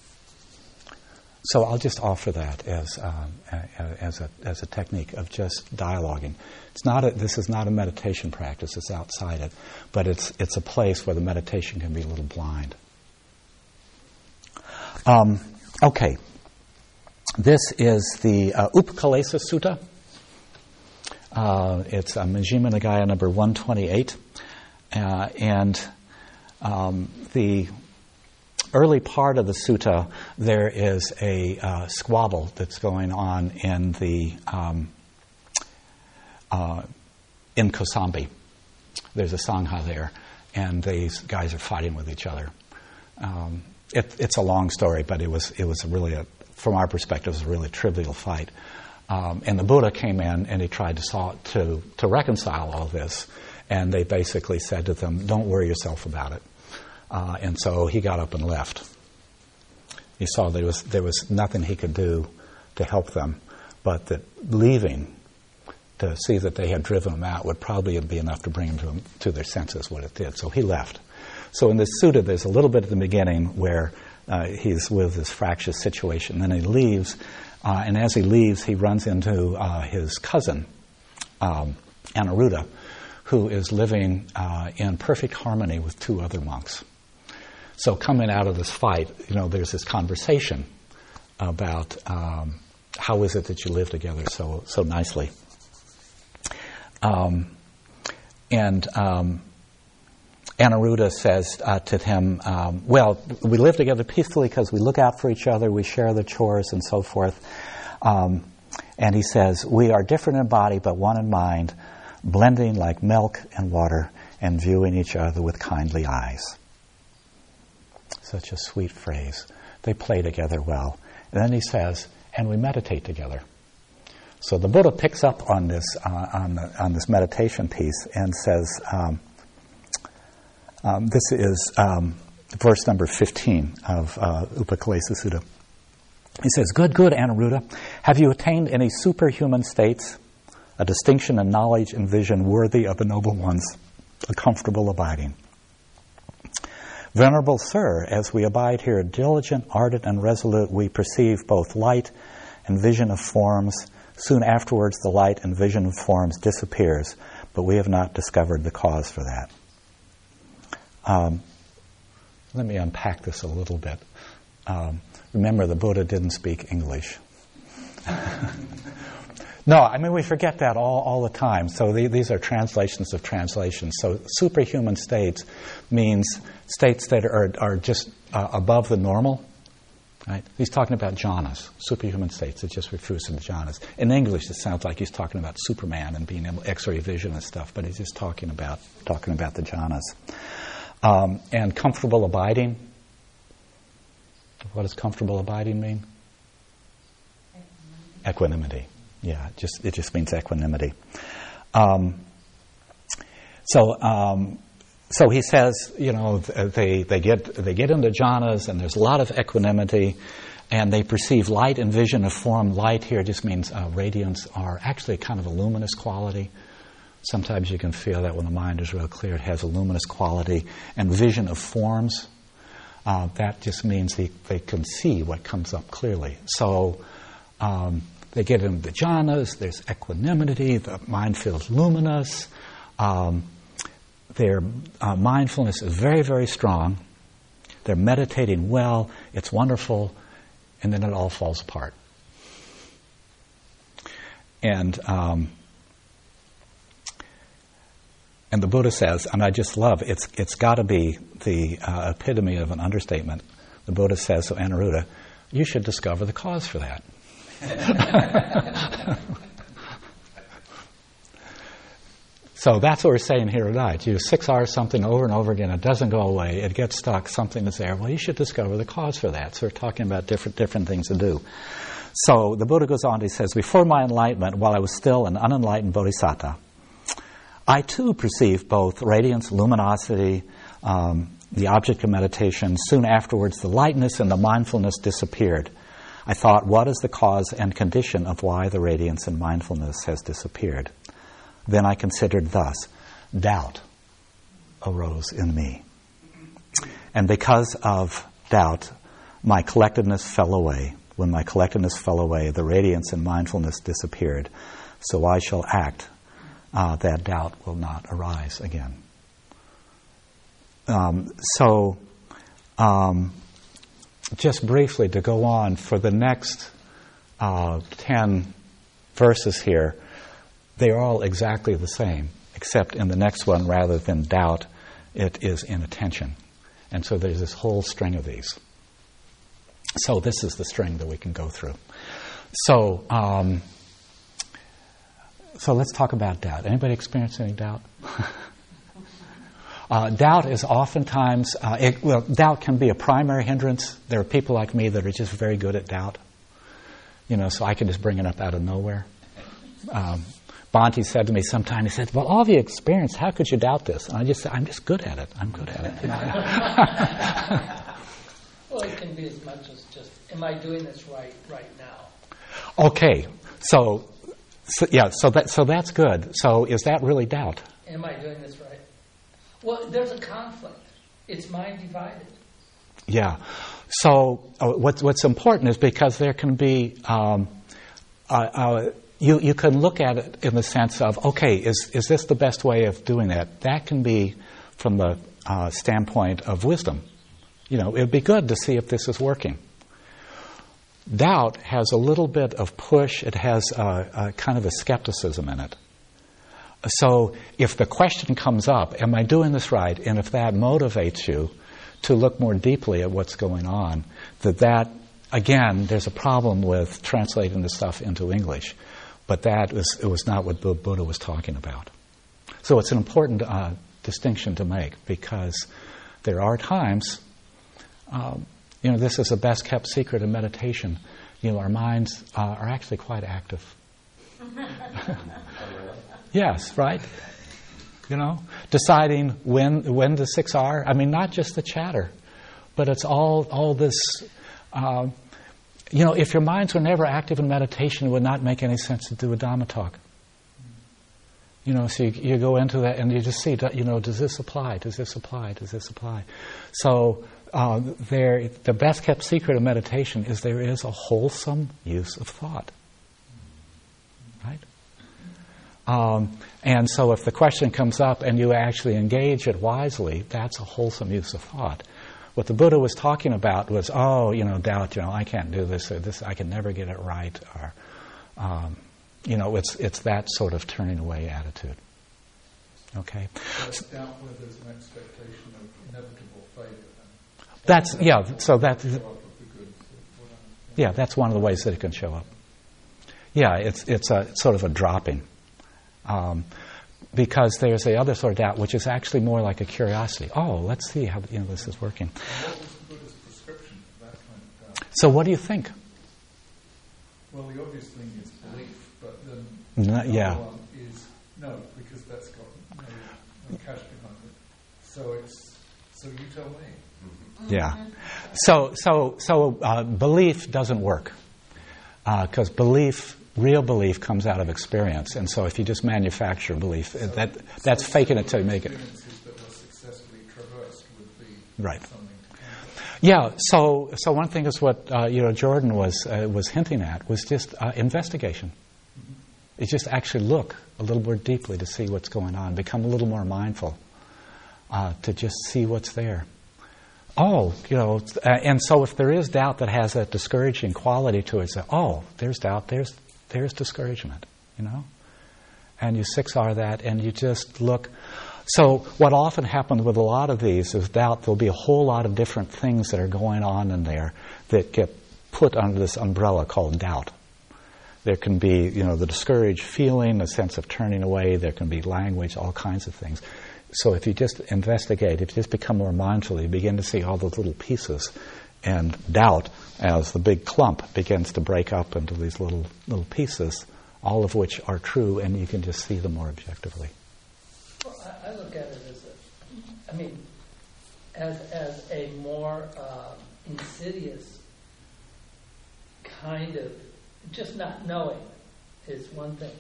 So I'll just offer that as um, as a as a technique of just dialoguing. It's not a, this is not a meditation practice. It's outside it, but it's it's a place where the meditation can be a little blind. Um, okay, this is the uh, Upakalesa Sutta. Uh, it's uh, Majjhima Nikaya number one twenty-eight, uh, and um, the early part of the sutta, there is a uh, squabble that's going on in the um, uh, in Kosambi. There's a sangha there, and these guys are fighting with each other. Um, it, it's a long story, but it was it was really a, from our perspective, it was a really trivial fight. Um, and the Buddha came in and he tried to solve, to to reconcile all this, and they basically said to them, "Don't worry yourself about it." Uh, and so he got up and left. He saw there was there was nothing he could do to help them, but that leaving to see that they had driven him out would probably be enough to bring them to, to their senses, what it did. So he left. So in this sutta, there's a little bit at the beginning where uh, he's with this fractious situation. Then he leaves, uh, and as he leaves, he runs into uh, his cousin, um, Anuruddha, who is living uh, in perfect harmony with two other monks. So coming out of this fight, you know, there's this conversation about um, how is it that you live together so so nicely. Um, and um, Anuruddha says uh, to him, um, well, we live together peacefully because we look out for each other, we share the chores and so forth. Um, and he says, we are different in body but one in mind, blending like milk and water and viewing each other with kindly eyes. Such a sweet phrase. They play together well. And then he says, and we meditate together. So the Buddha picks up on this uh, on, the, on this meditation piece and says, um, um, this is um, verse number fifteen of uh, Upakalesa Sutta. He says, good, good, Anuruddha, have you attained any superhuman states, a distinction in knowledge and vision worthy of the noble ones, a comfortable abiding? Venerable Sir, as we abide here, diligent, ardent, and resolute, we perceive both light and vision of forms. Soon afterwards, the light and vision of forms disappears, but we have not discovered the cause for that. Um, let me unpack this a little bit. Um, remember, the Buddha didn't speak English. No, I mean, we forget that all, all the time. So the, these are translations of translations. So superhuman states means states that are, are just uh, above the normal. Right? He's talking about jhanas, superhuman states. It just refers to the jhanas. In English, it sounds like he's talking about Superman and being able to X-ray vision and stuff, but he's just talking about talking about the jhanas. Um, and comfortable abiding. What does comfortable abiding mean? Equanimity. Yeah, it just it just means equanimity. Um, so um, so he says, you know, they they get they get into jhanas, and there's a lot of equanimity, and they perceive light and vision of form. Light here just means uh, radiance, are actually kind of a luminous quality. Sometimes you can feel that when the mind is real clear, it has a luminous quality. And vision of forms, uh, that just means they, they can see what comes up clearly. So um, they get into the jhanas, there's equanimity, the mind feels luminous, um, their uh, mindfulness is very, very strong, they're meditating well, it's wonderful, and then it all falls apart. And um, and the Buddha says, and I just love, it's it's got to be the uh, epitome of an understatement. The Buddha says, so Anuruddha, you should discover the cause for that. So that's what we're saying here tonight. You six hours something over and over again, it doesn't go away, it gets stuck, something is there. Well, you should discover the cause for that. So we're talking about different different things to do. So the Buddha goes on, he says, before my enlightenment, while I was still an unenlightened bodhisattva, I too perceived both radiance, luminosity, um, the object of meditation. Soon afterwards, the lightness and the mindfulness disappeared. I thought, what is the cause and condition of why the radiance and mindfulness has disappeared? Then I considered thus, doubt arose in me. And because of doubt, my collectedness fell away. When my collectedness fell away, the radiance and mindfulness disappeared. So I shall act uh, that doubt will not arise again. Um, so, um, just briefly to go on, for the next uh, ten verses here, they are all exactly the same, except in the next one, rather than doubt, it is inattention. And so there's this whole string of these. So this is the string that we can go through. So, um, so let's talk about doubt. Anybody experience any doubt? uh, doubt is oftentimes, uh, it, well, doubt can be a primary hindrance. There are people like me that are just very good at doubt. You know, so I can just bring it up out of nowhere. Um, Bhante said to me sometime, he said, well, all of you experience, how could you doubt this? And I just said, I'm just good at it. I'm good at it. You know? Well, it can be as much as just, am I doing this right right now? Okay, so, so yeah, so that so that's good. So is that really doubt? Am I doing this right? Well, there's a conflict. It's mind divided. Yeah. So uh, what's what's important is because there can be um, uh, uh, you you can look at it in the sense of, okay, is is this the best way of doing that? That can be from the uh, standpoint of wisdom. You know, it would be good to see if this is working. Doubt has a little bit of push. It has a, a kind of a skepticism in it. So if the question comes up, am I doing this right? And if that motivates you to look more deeply at what's going on, that that, again, there's a problem with translating the stuff into English. But that was, it was not what the Buddha was talking about. So it's an important uh, distinction to make, because there are times... Um, you know, this is the best kept secret in meditation. You know, our minds uh, are actually quite active. Yes, right? You know, deciding when when the six are. I mean, not just the chatter, but it's all all this. Uh, you know, if your minds were never active in meditation, it would not make any sense to do a Dhamma talk. You know, so you, you go into that and you just see, you know, does this apply? Does this apply? Does this apply? So. Uh, there, the best kept secret of meditation is there is a wholesome use of thought. Right? Um, and so if the question comes up and you actually engage it wisely, that's a wholesome use of thought. What the Buddha was talking about was, oh, you know, doubt, you know, I can't do this, or this, I can never get it right, or, um, you know, it's it's that sort of turning away attitude. Okay? So doubt where there's an expectation of inevitable failure. That's, yeah, so that, yeah, that's one of the ways that it can show up. Yeah, it's it's a it's sort of a dropping. Um, because there's the other sort of doubt, which is actually more like a curiosity. Oh, let's see how, you know, this is working. And what was the Buddha's prescription for that kind of doubt? So what do you think? Well, the obvious thing is belief, but then No, the yeah. other one is no, because that's got no, no cash behind it. So it's, so you tell me. Yeah. So so so uh, belief doesn't work, because uh, belief, real belief, comes out of experience, and so if you just manufacture belief, So, that so that's faking it till you make it. Experiences that were successfully traversed would be Right. something to count. Yeah. So so one thing is what uh, you know Jordan was uh, was hinting at was just uh, investigation. Mm-hmm. It's just actually look a little more deeply to see what's going on, become a little more mindful, uh, to just see what's there. Oh, you know, uh, and so if there is doubt that has a discouraging quality to it, say, oh, there's doubt, there's there's discouragement, you know, and you six-R that, and you just look. So what often happens with a lot of these is doubt. There'll be a whole lot of different things that are going on in there that get put under this umbrella called doubt. There can be, you know, the discouraged feeling, a sense of turning away. There can be language, all kinds of things. So if you just investigate, if you just become more mindful, you begin to see all those little pieces, and doubt, as the big clump, begins to break up into these little little pieces, all of which are true, and you can just see them more objectively. Well, I, I look at it as a, I mean, as as a more uh, insidious kind of, just not knowing is one thing, but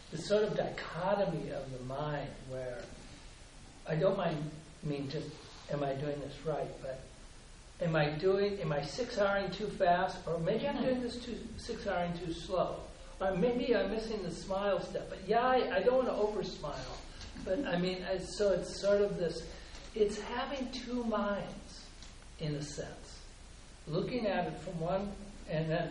this sort of dichotomy of the mind where I don't mind, mean just, am I doing this right, but am I doing, am I six-horing too fast, or maybe I'm doing this too, six-horing too slow, or maybe I'm missing the smile step, but yeah, I, I don't want to over-smile, but I mean, I, so it's sort of this, it's having two minds, in a sense, looking at it from one, and then,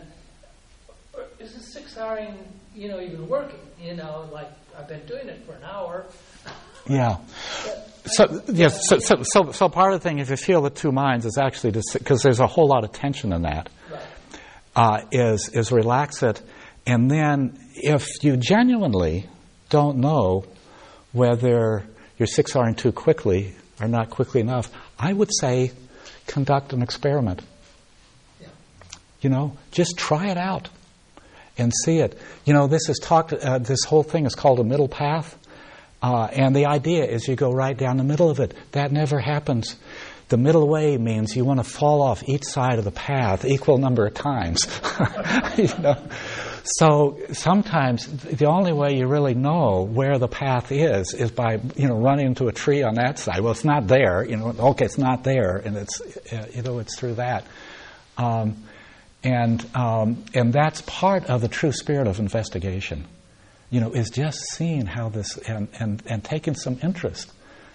is the six-horing, you know, even working, you know, like, I've been doing it for an hour. Yeah. So yes. So, so so so part of the thing, if you feel the two minds, is actually to, because there's a whole lot of tension in that. Right. Uh, is is relax it, and then if you genuinely don't know whether you're six-horing too quickly or not quickly enough, I would say conduct an experiment. Yeah. You know, just try it out and see it. You know, this is talked. Uh, this whole thing is called a middle path. Uh, and the idea is you go right down the middle of it. That never happens. The middle way means you want to fall off each side of the path equal number of times. You know? So sometimes the only way you really know where the path is is by, you know, running into a tree on that side. Well, it's not there. You know, okay, it's not there, and it's uh, you know it's through that. Um, and um, and that's part of the true spirit of investigation. You know, is just seeing how this, and, and, and taking some interest.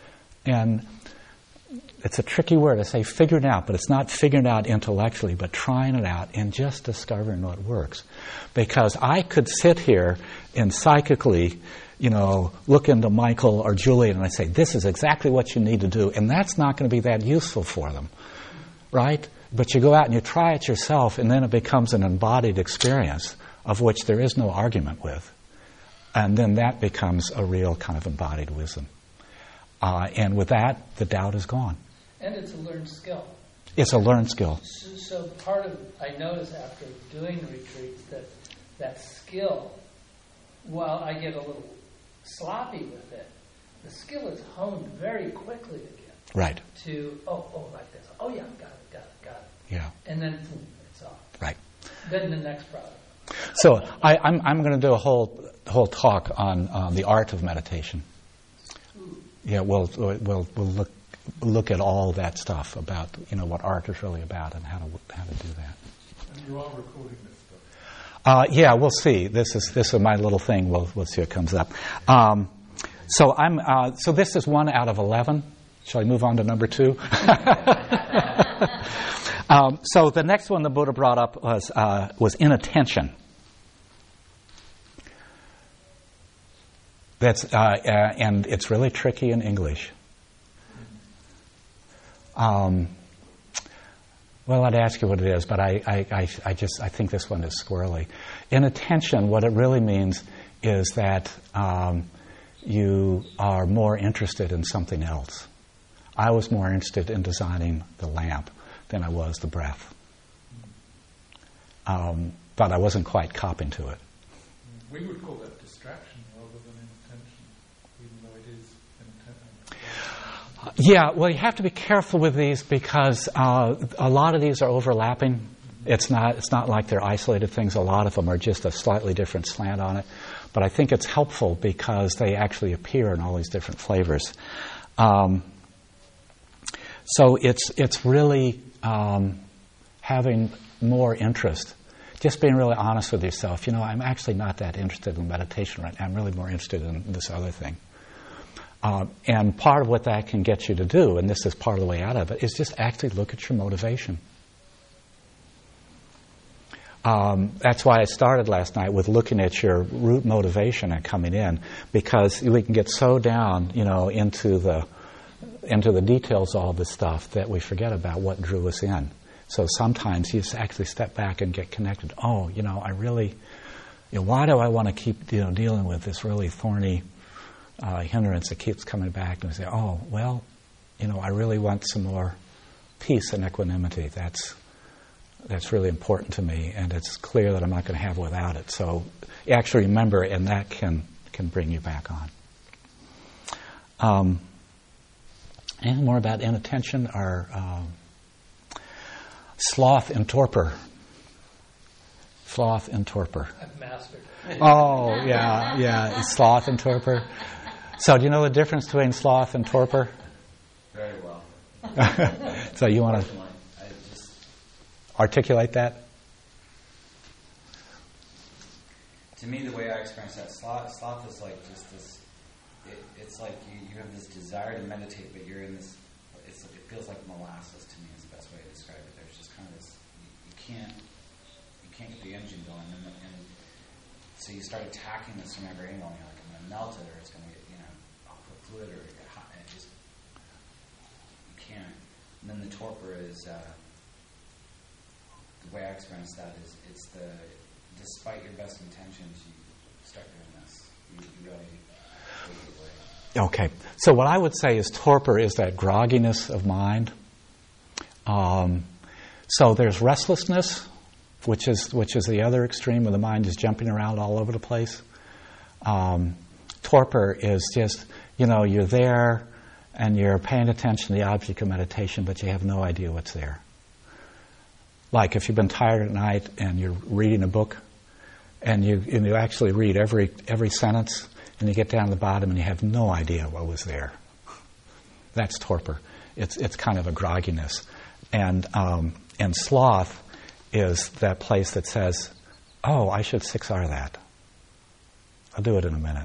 And it's a tricky word to say figuring out, but it's not figuring out intellectually, but trying it out and just discovering what works. Because I could sit here and psychically, you know, look into Michael or Julian and I say, this is exactly what you need to do, and that's not going to be that useful for them, right? But you go out and you try it yourself, and then it becomes an embodied experience of which there is no argument with. And then that becomes a real kind of embodied wisdom. Uh, and with that, the doubt is gone. And it's a learned skill. It's a learned skill. So, so part of, I notice after doing retreats that that skill, while I get a little sloppy with it, the skill is honed very quickly again. Right. To, oh, oh, like this. Oh, yeah, got it, got it, got it. Yeah. And then, boom, it's off. Right. Then the next product. So I, I'm, I'm going to do a whole whole talk on uh, the art of meditation. Yeah, we'll we'll we'll look look at all that stuff about, you know, what art is really about and how to how to do that. And you are recording this stuff. Uh, yeah, we'll see. This is this is my little thing. We'll we'll see what comes up. Um, so I'm uh, so this is one out of eleven. Shall I move on to number two? um, so the next one the Buddha brought up was uh, was inattention. That's uh, uh, and it's really tricky in English. Um, well, I'd ask you what it is, but I, I, I, I just I think this one is squirrely. Inattention, what it really means is that um, you are more interested in something else. I was more interested in designing the lamp than I was the breath, um, but I wasn't quite copping to it. We would call that distraction rather than intention, even though it is intent. Yeah, well, you have to be careful with these because uh, a lot of these are overlapping. It's not it's not like they're isolated things. A lot of them are just a slightly different slant on it. But I think it's helpful because they actually appear in all these different flavors. Um, so it's it's really um, having more interest. Just being really honest with yourself. You know, I'm actually not that interested in meditation right now. I'm really more interested in this other thing. Uh, and part of what that can get you to do, and this is part of the way out of it, is just actually look at your motivation. Um, that's why I started last night with looking at your root motivation and coming in, because we can get so down, you know, into the into the details of all this stuff that we forget about what drew us in. So sometimes you just actually step back and get connected. Oh, you know, I really, you know, why do I want to keep, you know, dealing with this really thorny uh, hindrance that keeps coming back? And we say, oh, well, you know, I really want some more peace and equanimity. That's that's really important to me, and it's clear that I'm not going to have without it. So you actually remember, and that can can bring you back on. Um, anything more about inattention or um, sloth and torpor? Sloth and torpor. I've mastered it. Oh, yeah, yeah. Sloth and torpor. So do you know the difference between sloth and torpor? Very well. So you want to I just articulate that? To me, the way I experience that, sloth, sloth is like just this, it, it's like you, you have this desire to meditate, but you're in this, it's, it feels like molasses to me is the best way to describe it. There's just kind of this, you, you can't, you can't get the engine going, and, and so you start attacking this from every angle, and you're like, I'm going to melt it, or it's going to get, you know, I'll put fluid, or get hot, and it just, you can't. And then the torpor is, uh, the way I experience that is, it's the, despite your best intentions, you start doing this. You, you really take it away. Okay. So what I would say is torpor is that grogginess of mind. Um, so there's restlessness, which is which is the other extreme where the mind is jumping around all over the place. Um, torpor is just, you know, you're there and you're paying attention to the object of meditation, but you have no idea what's there. Like if you've been tired at night and you're reading a book, and you and you actually read every every sentence, and you get down to the bottom and you have no idea what was there. That's torpor. It's it's kind of a grogginess, and um, and sloth is that place that says, "Oh, I should six R that. I'll do it in a minute."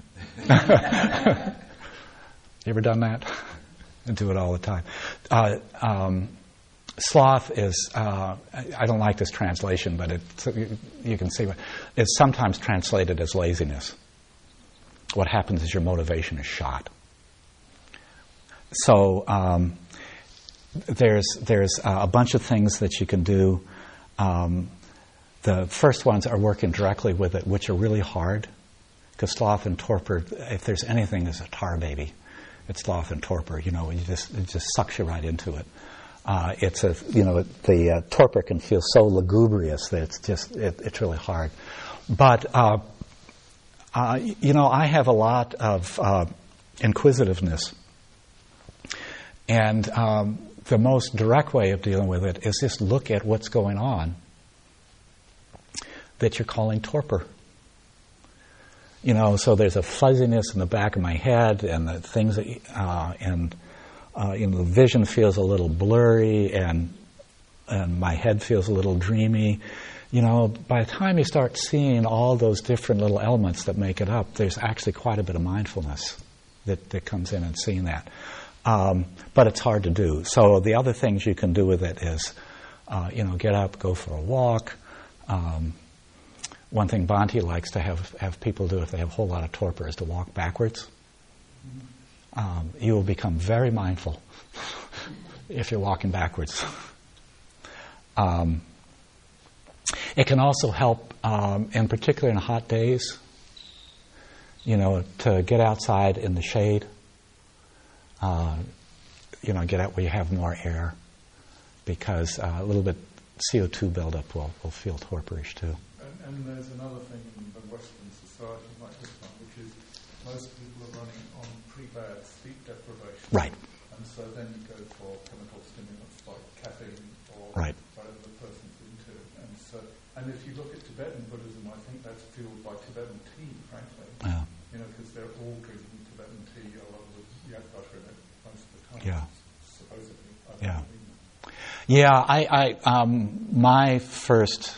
You ever done that? I do it all the time. Uh, um, Sloth is, uh, I don't like this translation, but it's, you can see what, it's sometimes translated as laziness. What happens is your motivation is shot. So um, there's there's uh, a bunch of things that you can do. Um, the first ones are working directly with it, which are really hard, because sloth and torpor, if there's anything that's a tar baby, it's sloth and torpor. You know, you just it just sucks you right into it. Uh, it's a, you know, the uh, torpor can feel so lugubrious that it's just, it, it's really hard. But, uh, uh, you know, I have a lot of uh, inquisitiveness. And um, the most direct way of dealing with it is just look at what's going on that you're calling torpor. You know, so there's a fuzziness in the back of my head and the things that, uh, and, Uh, you know, the vision feels a little blurry, and and my head feels a little dreamy. You know, by the time you start seeing all those different little elements that make it up, there's actually quite a bit of mindfulness that, that comes in and seeing that. Um, but it's hard to do. So the other things you can do with it is, uh, you know, get up, go for a walk. Um, one thing Bhante likes to have, have people do if they have a whole lot of torpor is to walk backwards. Um, you will become very mindful if you're walking backwards. Um, it can also help, um, in particular in hot days, you know, to get outside in the shade, uh, you know, get out where you have more air, because uh, a little bit C O two buildup will, will feel torporish too. And, and there's another thing in the Western society like this one, which is most people are running on pretty bad sleep deprivation. Right. And so then you go for chemical stimulants like caffeine or right. whatever the person's into. And so, and if you look at Tibetan Buddhism, I think that's fueled by Tibetan tea, frankly. Yeah. You know, because they're all drinking Tibetan tea, a lot with yak butter in it most of the time. Yeah. Supposedly. I Yeah. that. Yeah, I, I um, my first,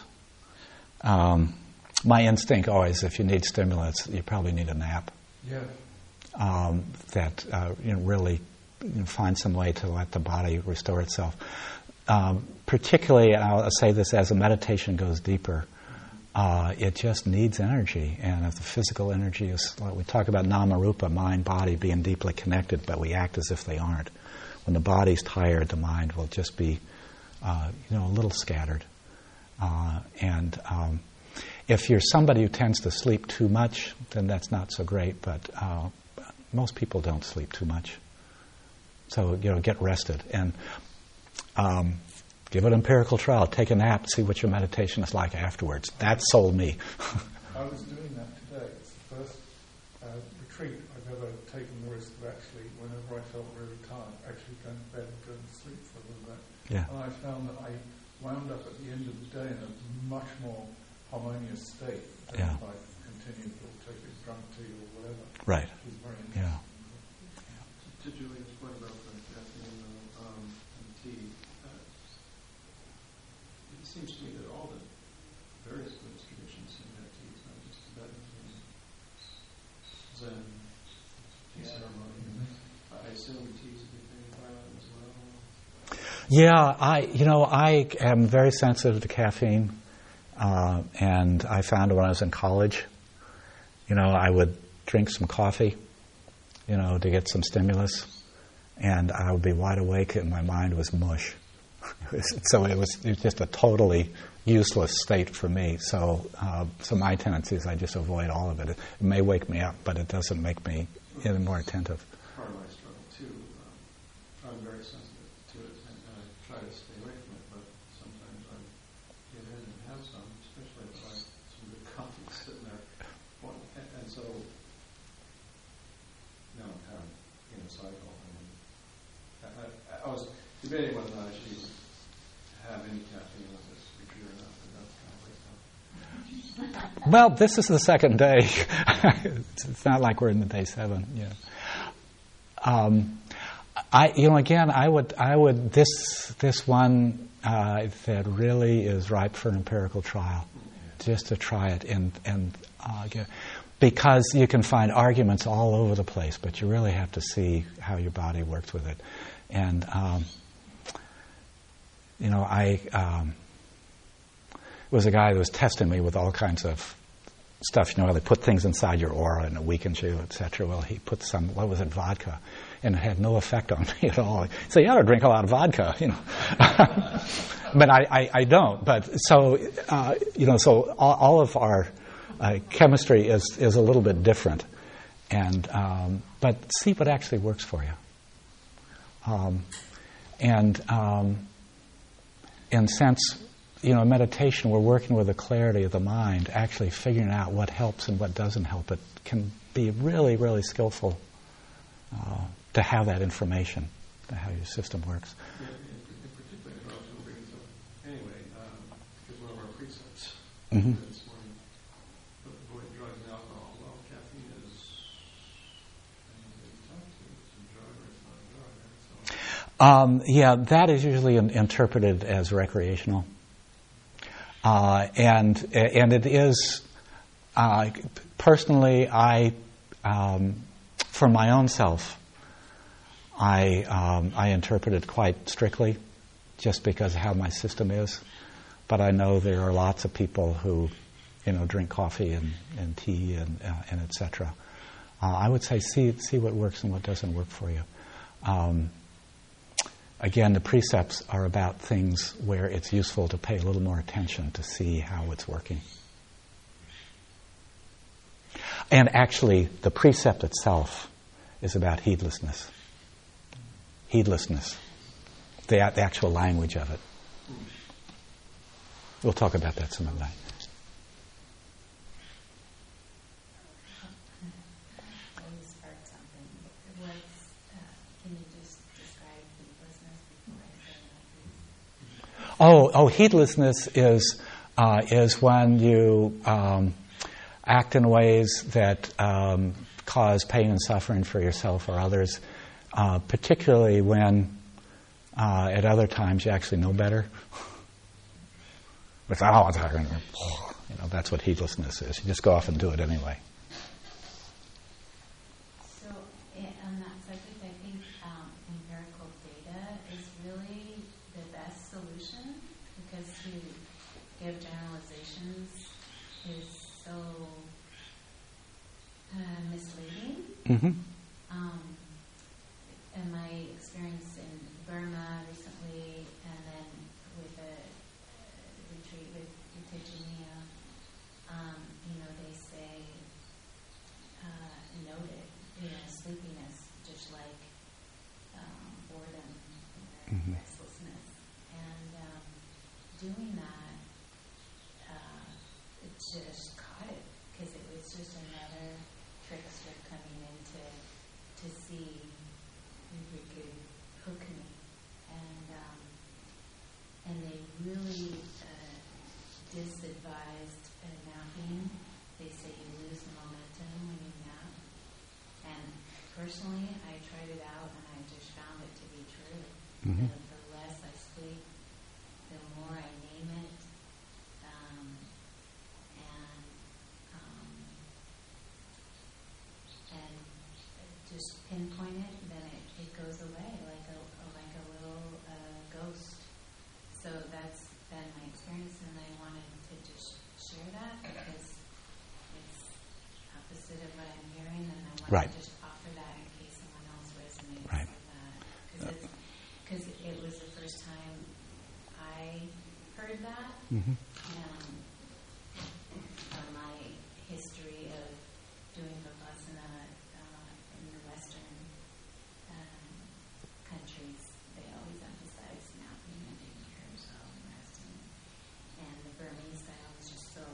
um, my instinct always, if you need stimulants, you probably need a nap. Yeah. Um, that uh, you know, really you know, find some way to let the body restore itself. Um, particularly, and I'll say this as the meditation goes deeper, uh, it just needs energy. And if the physical energy is, like we talk about nama-rupa, mind, body being deeply connected, but we act as if they aren't. When the body's tired, the mind will just be, uh, you know, a little scattered. Uh, and um, if you're somebody who tends to sleep too much, then that's not so great. But uh, most people don't sleep too much. So, you know, get rested. And um, give it an empirical trial. Take a nap, see what your meditation is like afterwards. That sold me. I was doing that today. It's the first uh, retreat I've ever taken the risk of actually, whenever I felt really tired, actually going to bed and going to sleep for a little bit. Yeah. And I found that I wound up at the end of the day in a much more harmonious state. Then Yeah. I continue to take a drunk tea or whatever. Right. Which is very interesting. Yeah. To Julian's point about the caffeine though, um, and tea, uh, it seems to me that all the various Buddhist traditions seem to have teas, not just Tibetan, Zen, tea ceremony. Mm-hmm. I assume tea's a big thing in Thailand as well. Yeah, I you know I am very sensitive to caffeine, uh, and I found when I was in college, you know, I would drink some coffee, you know, to get some stimulus, and I would be wide awake and my mind was mush. It was, so it was, it was just a totally useless state for me. So, uh, so my tendency is I just avoid all of it. It may wake me up, but it doesn't make me any more attentive. Part of my struggle too. Um, I'm very sensitive to it, and I try to stay away from it. But sometimes I get in and have some, especially if I have some good coffee sitting there. Well, and, and so now I'm kind of in a cycle. I mean, I, I, I was debating whether or not I should even have any caffeine with this retreat or not, but that's kind of waste of. Well, this is the second day. it's, it's not like we're in the day seven. Yeah. Um, I, you know, again, I would, I would, this, this one uh, that really is ripe for an empirical trial, just to try it, and and uh, get, because you can find arguments all over the place, but you really have to see how your body works with it, and um, you know, I. Um, was a guy that was testing me with all kinds of stuff. You know, they put things inside your aura and it weakens you, et cetera. Well, he put some, what was it, vodka, and it had no effect on me at all. So you ought to drink a lot of vodka, you know. But I, I, I don't. But so, uh, you know, so all, all of our uh, chemistry is, is a little bit different. And, um, but see what actually works for you. Um, and, um, in sense, you know, meditation, we're working with the clarity of the mind, actually figuring out what helps and what doesn't help. It can be really, really skillful uh, to have that information, to how your system works. Yeah, in, in particular, I was going to bring this up anyway, um, because one of our precepts Mm-hmm. this morning, avoid drugs and alcohol. Well, caffeine is, depends who you talk to, it's a drug or it's not a drug, right? So, Um, yeah, that is usually in, interpreted as recreational. Uh, and and it is, uh, personally, I, um, for my own self, I um, I interpret it quite strictly, just because of how my system is. But I know there are lots of people who, you know, drink coffee and, and tea and uh, and et cetera. Uh, I would say see see what works and what doesn't work for you. Um, Again, the precepts are about things where it's useful to pay a little more attention to see how it's working. And actually, the precept itself is about heedlessness. Heedlessness. The, the actual language of it. We'll talk about that some other night. Oh, oh, heedlessness is uh, is when you um, act in ways that um, cause pain and suffering for yourself or others, uh, particularly when uh, at other times you actually know better. But oh, you know, that's what heedlessness is. You just go off and do it anyway. So, on that subject, I think um, empirical data is really the best solution, because to give generalizations is so uh, misleading. Mm-hmm. Um, in my experience in Burma recently, and then with a uh, retreat with Eugenia, um, you know, they say uh, noted, you know, sleepiness, just like um, boredom, or Mhm. restlessness, and um, doing that, uh, it just caught it, because it was just another trickster coming in to to see if it could hook me, and um, and they really uh, disadvised uh, napping. They say you lose momentum when you nap. And personally, I tried it out and I just found it to be true. Mm-hmm. The, the less I sleep, the more I name it, um, and um, and just pinpoint it, then it, it goes away like a like a little uh, ghost. So that's been my experience, and I wanted to just share that because it's opposite of what I'm hearing, and I want Right. to just offer that in case someone else resonates Right. with that. Because it was the first time I heard that, Mm-hmm. and from my history of doing Vipassana uh, in the Western um, countries, they always emphasize napping and taking care of yourself and resting. And the Burmese style was just so.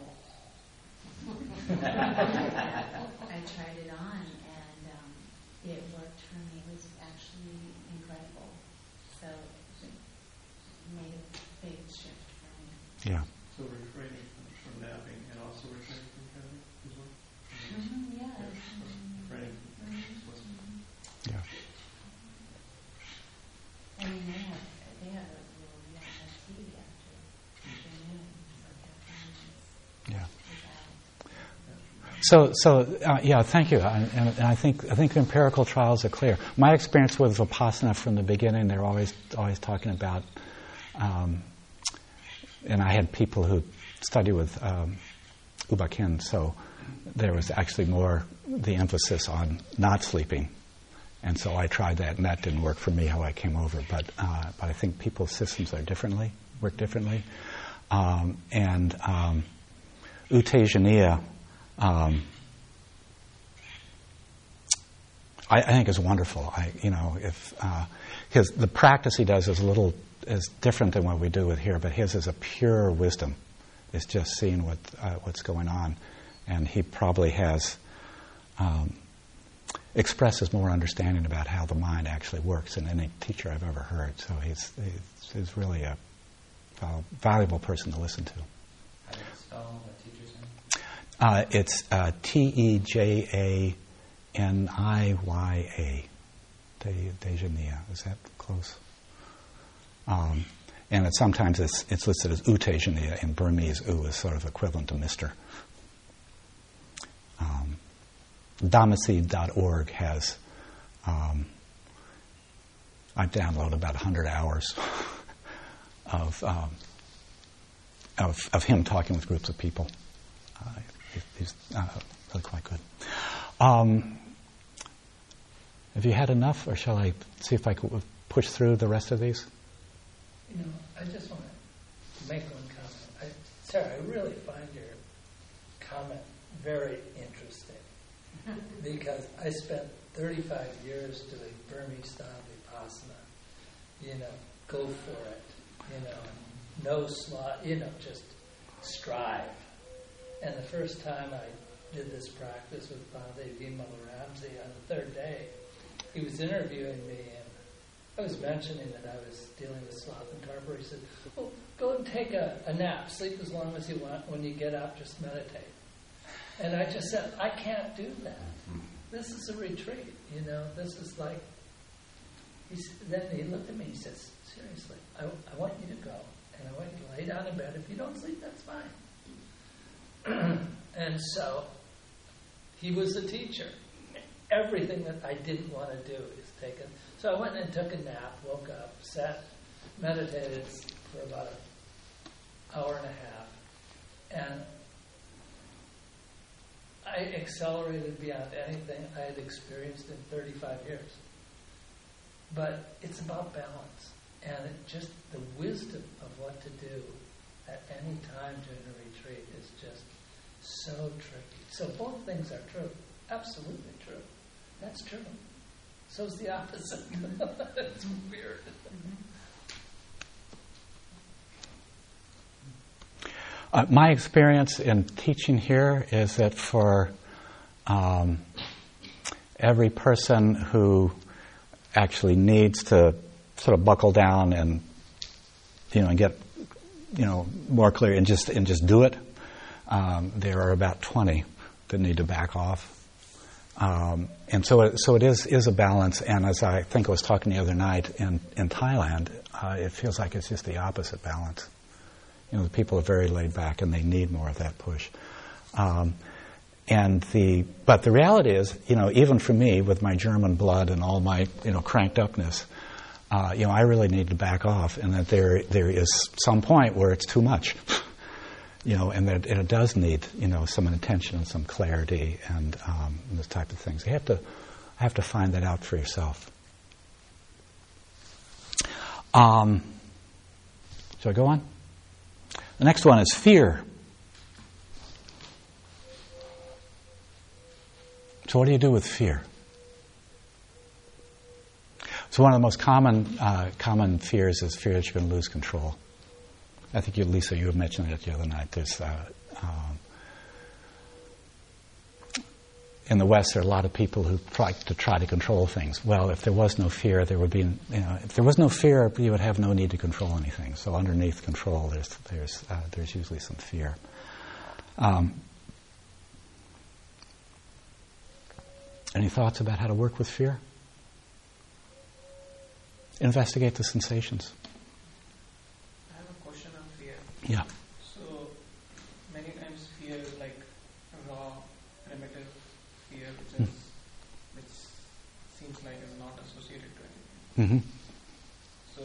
I tried it on, and um, it worked for me. It was actually incredible. So it made a big shift for me. Yeah. So refraining from, from napping and also refraining from caffeine as well? Mm-hmm, yeah. Yeah, so refraining from Mhm. was Yeah. I mean, they have they have a little yeah, a tea after afternoon, so caffeine Yeah. is out. So, so uh, yeah, thank you. And, and and I think I think empirical trials are clear. My experience with Vipassana from the beginning, they're always always talking about, um, and I had people who study with um, U Ba Khin, so there was actually more the emphasis on not sleeping, and so I tried that, and that didn't work for me how I came over. But uh, but I think people's systems are differently, work differently, um, and um, Utejaniya. Um, I, I think is wonderful. I, you know, if uh, his the practice he does is a little is different than what we do with here, but his is a pure wisdom. It's just seeing what uh, what's going on, and he probably has um, expresses more understanding about how the mind actually works than any teacher I've ever heard. So he's he's, he's really a val- valuable person to listen to. How do you spell the teacher's name? Uh, it's uh, T E J A N I Y A. Tejaniya. Is that close? Um, and it, sometimes it's, it's listed as Utejaniya. In Burmese, U is sort of equivalent to Mister Um, Dhammaseed dot org has, um, I've downloaded about one hundred hours of, um, of, of him talking with groups of people. Uh, He's uh, really quite good. Um, have you had enough, or shall I see if I could push through the rest of these? You know, I just want to make one comment. I, Sarah, I really find your comment very interesting because I spent thirty-five years doing Burmese style Vipassana. You know, go for it. You know, no slot. You know, just strive. And the first time I did this practice with Bhante Vimala Ramsey, on the third day, he was interviewing me, and I was mentioning that I was dealing with sloth and torpor. He said, well, go and take a, a nap. Sleep as long as you want. When you get up, just meditate. And I just said, I can't do that. This is a retreat, you know. This is like, he's, then he looked at me and he says, seriously, I, I want you to go, and I want you to lay down in bed. If you don't sleep, that's fine. And so he was a teacher. Everything that I didn't want to do is taken. So I went and took a nap, woke up, sat, meditated for about an hour and a half, and I accelerated beyond anything I had experienced in thirty-five years. But it's about balance, and it just the wisdom of what to do at any time during a retreat is just so tricky. So both things are true. Absolutely true. That's true. So's the opposite. It's weird. Uh, my experience in teaching here is that for um, every person who actually needs to sort of buckle down and, you know, and get you know, more clear and just and just do it. Um, there are about twenty that need to back off. Um, and so it, so it is is a balance. And as I think I was talking the other night in, in Thailand, uh, it feels like it's just the opposite balance. You know, the people are very laid back and they need more of that push. Um, and the but the reality is, you know, even for me with my German blood and all my, you know, cranked upness, uh, you know, I really need to back off, and that there there is some point where it's too much. You know, and that it does need, you know, some attention and some clarity and um, this type of things. You have to have to find that out for yourself. Um, shall I go on? The next one is fear. So what do you do with fear? So one of the most common uh, common fears is fear that you're going to lose control. I think you, Lisa, you had mentioned it the other night. There's uh, um, in the West, there are a lot of people who try to try to control things. Well, if there was no fear, there would be. You know, if there was no fear, you would have no need to control anything. So underneath control, there's there's uh, there's usually some fear. Um, any thoughts about how to work with fear? Investigate the sensations. Yeah. So many times fear is like raw, primitive fear, which is, mm. which seems like is not associated to anything. Mm-hmm. So,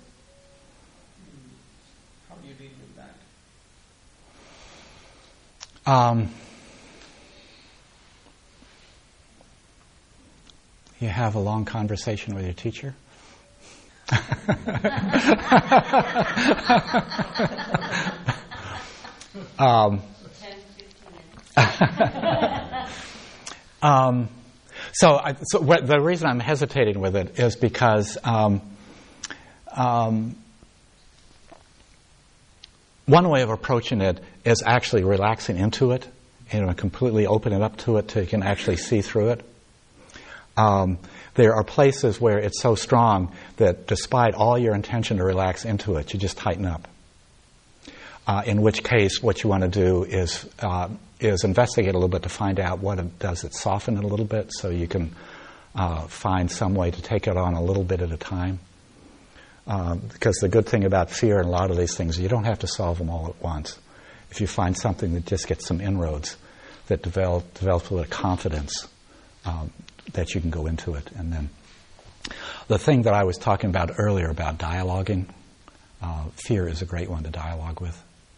how do you deal with that? Um, you have a long conversation with your teacher. um, um, so, I, so what, the reason I'm hesitating with it is because um, um, one way of approaching it is actually relaxing into it, you know, completely open it up to it so you can actually see through it. Um, There are places where it's so strong that despite all your intention to relax into it, you just tighten up. Uh, in which case, what you want to do is uh, is investigate a little bit to find out what it does. It soften it a little bit so you can uh, find some way to take it on a little bit at a time. Um, because the good thing about fear and a lot of these things, you don't have to solve them all at once. If you find something that just gets some inroads, that develop, develops a little confidence, um, that you can go into it. And then the thing that I was talking about earlier about dialoguing, uh, fear is a great one to dialogue with.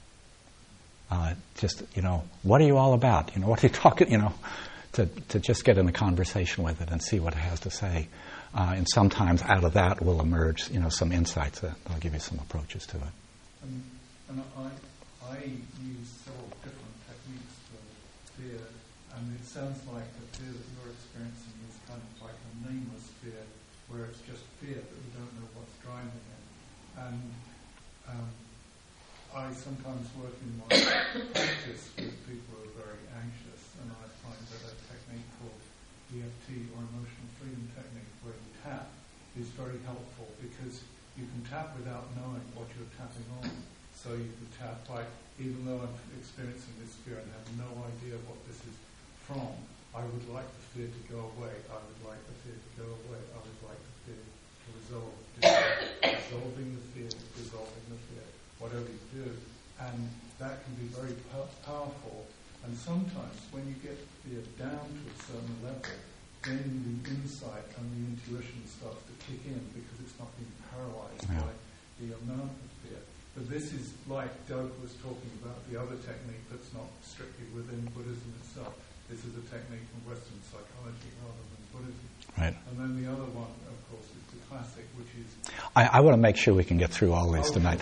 Uh, just, you know, what are you all about? You know, what are you talking, you know, to, to just get in a conversation with it and see what it has to say. Uh, and sometimes out of that will emerge, you know, some insights that will give you some approaches to it. And, and I, I use several different techniques for fear, and it sounds like the fear that you're experiencing is kind of like a nameless fear, where it's just fear, but we don't know what's driving it. And um, I sometimes work in my practice with people who are very anxious, and I find that a technique called E F T, or emotional freedom technique, where you tap, is very helpful because you can tap without knowing what you're tapping on. So you can tap like, even though I'm experiencing this fear and have no idea what this is from, I would like the fear to go away, I would like the fear to go away, I would like the fear to resolve. Dissolving the fear, dissolving the fear, whatever you do. And that can be very po- powerful. And sometimes when you get fear down to a certain level, then the insight and the intuition starts to kick in because it's not being paralyzed yeah. by the amount of fear. But this is like Doug was talking about, the other technique that's not strictly within Buddhism itself. This is a technique from Western psychology rather than Buddhism. Right. And then the other one, of course, is the classic, which is... I, I want to make sure we can get through all these oh, tonight.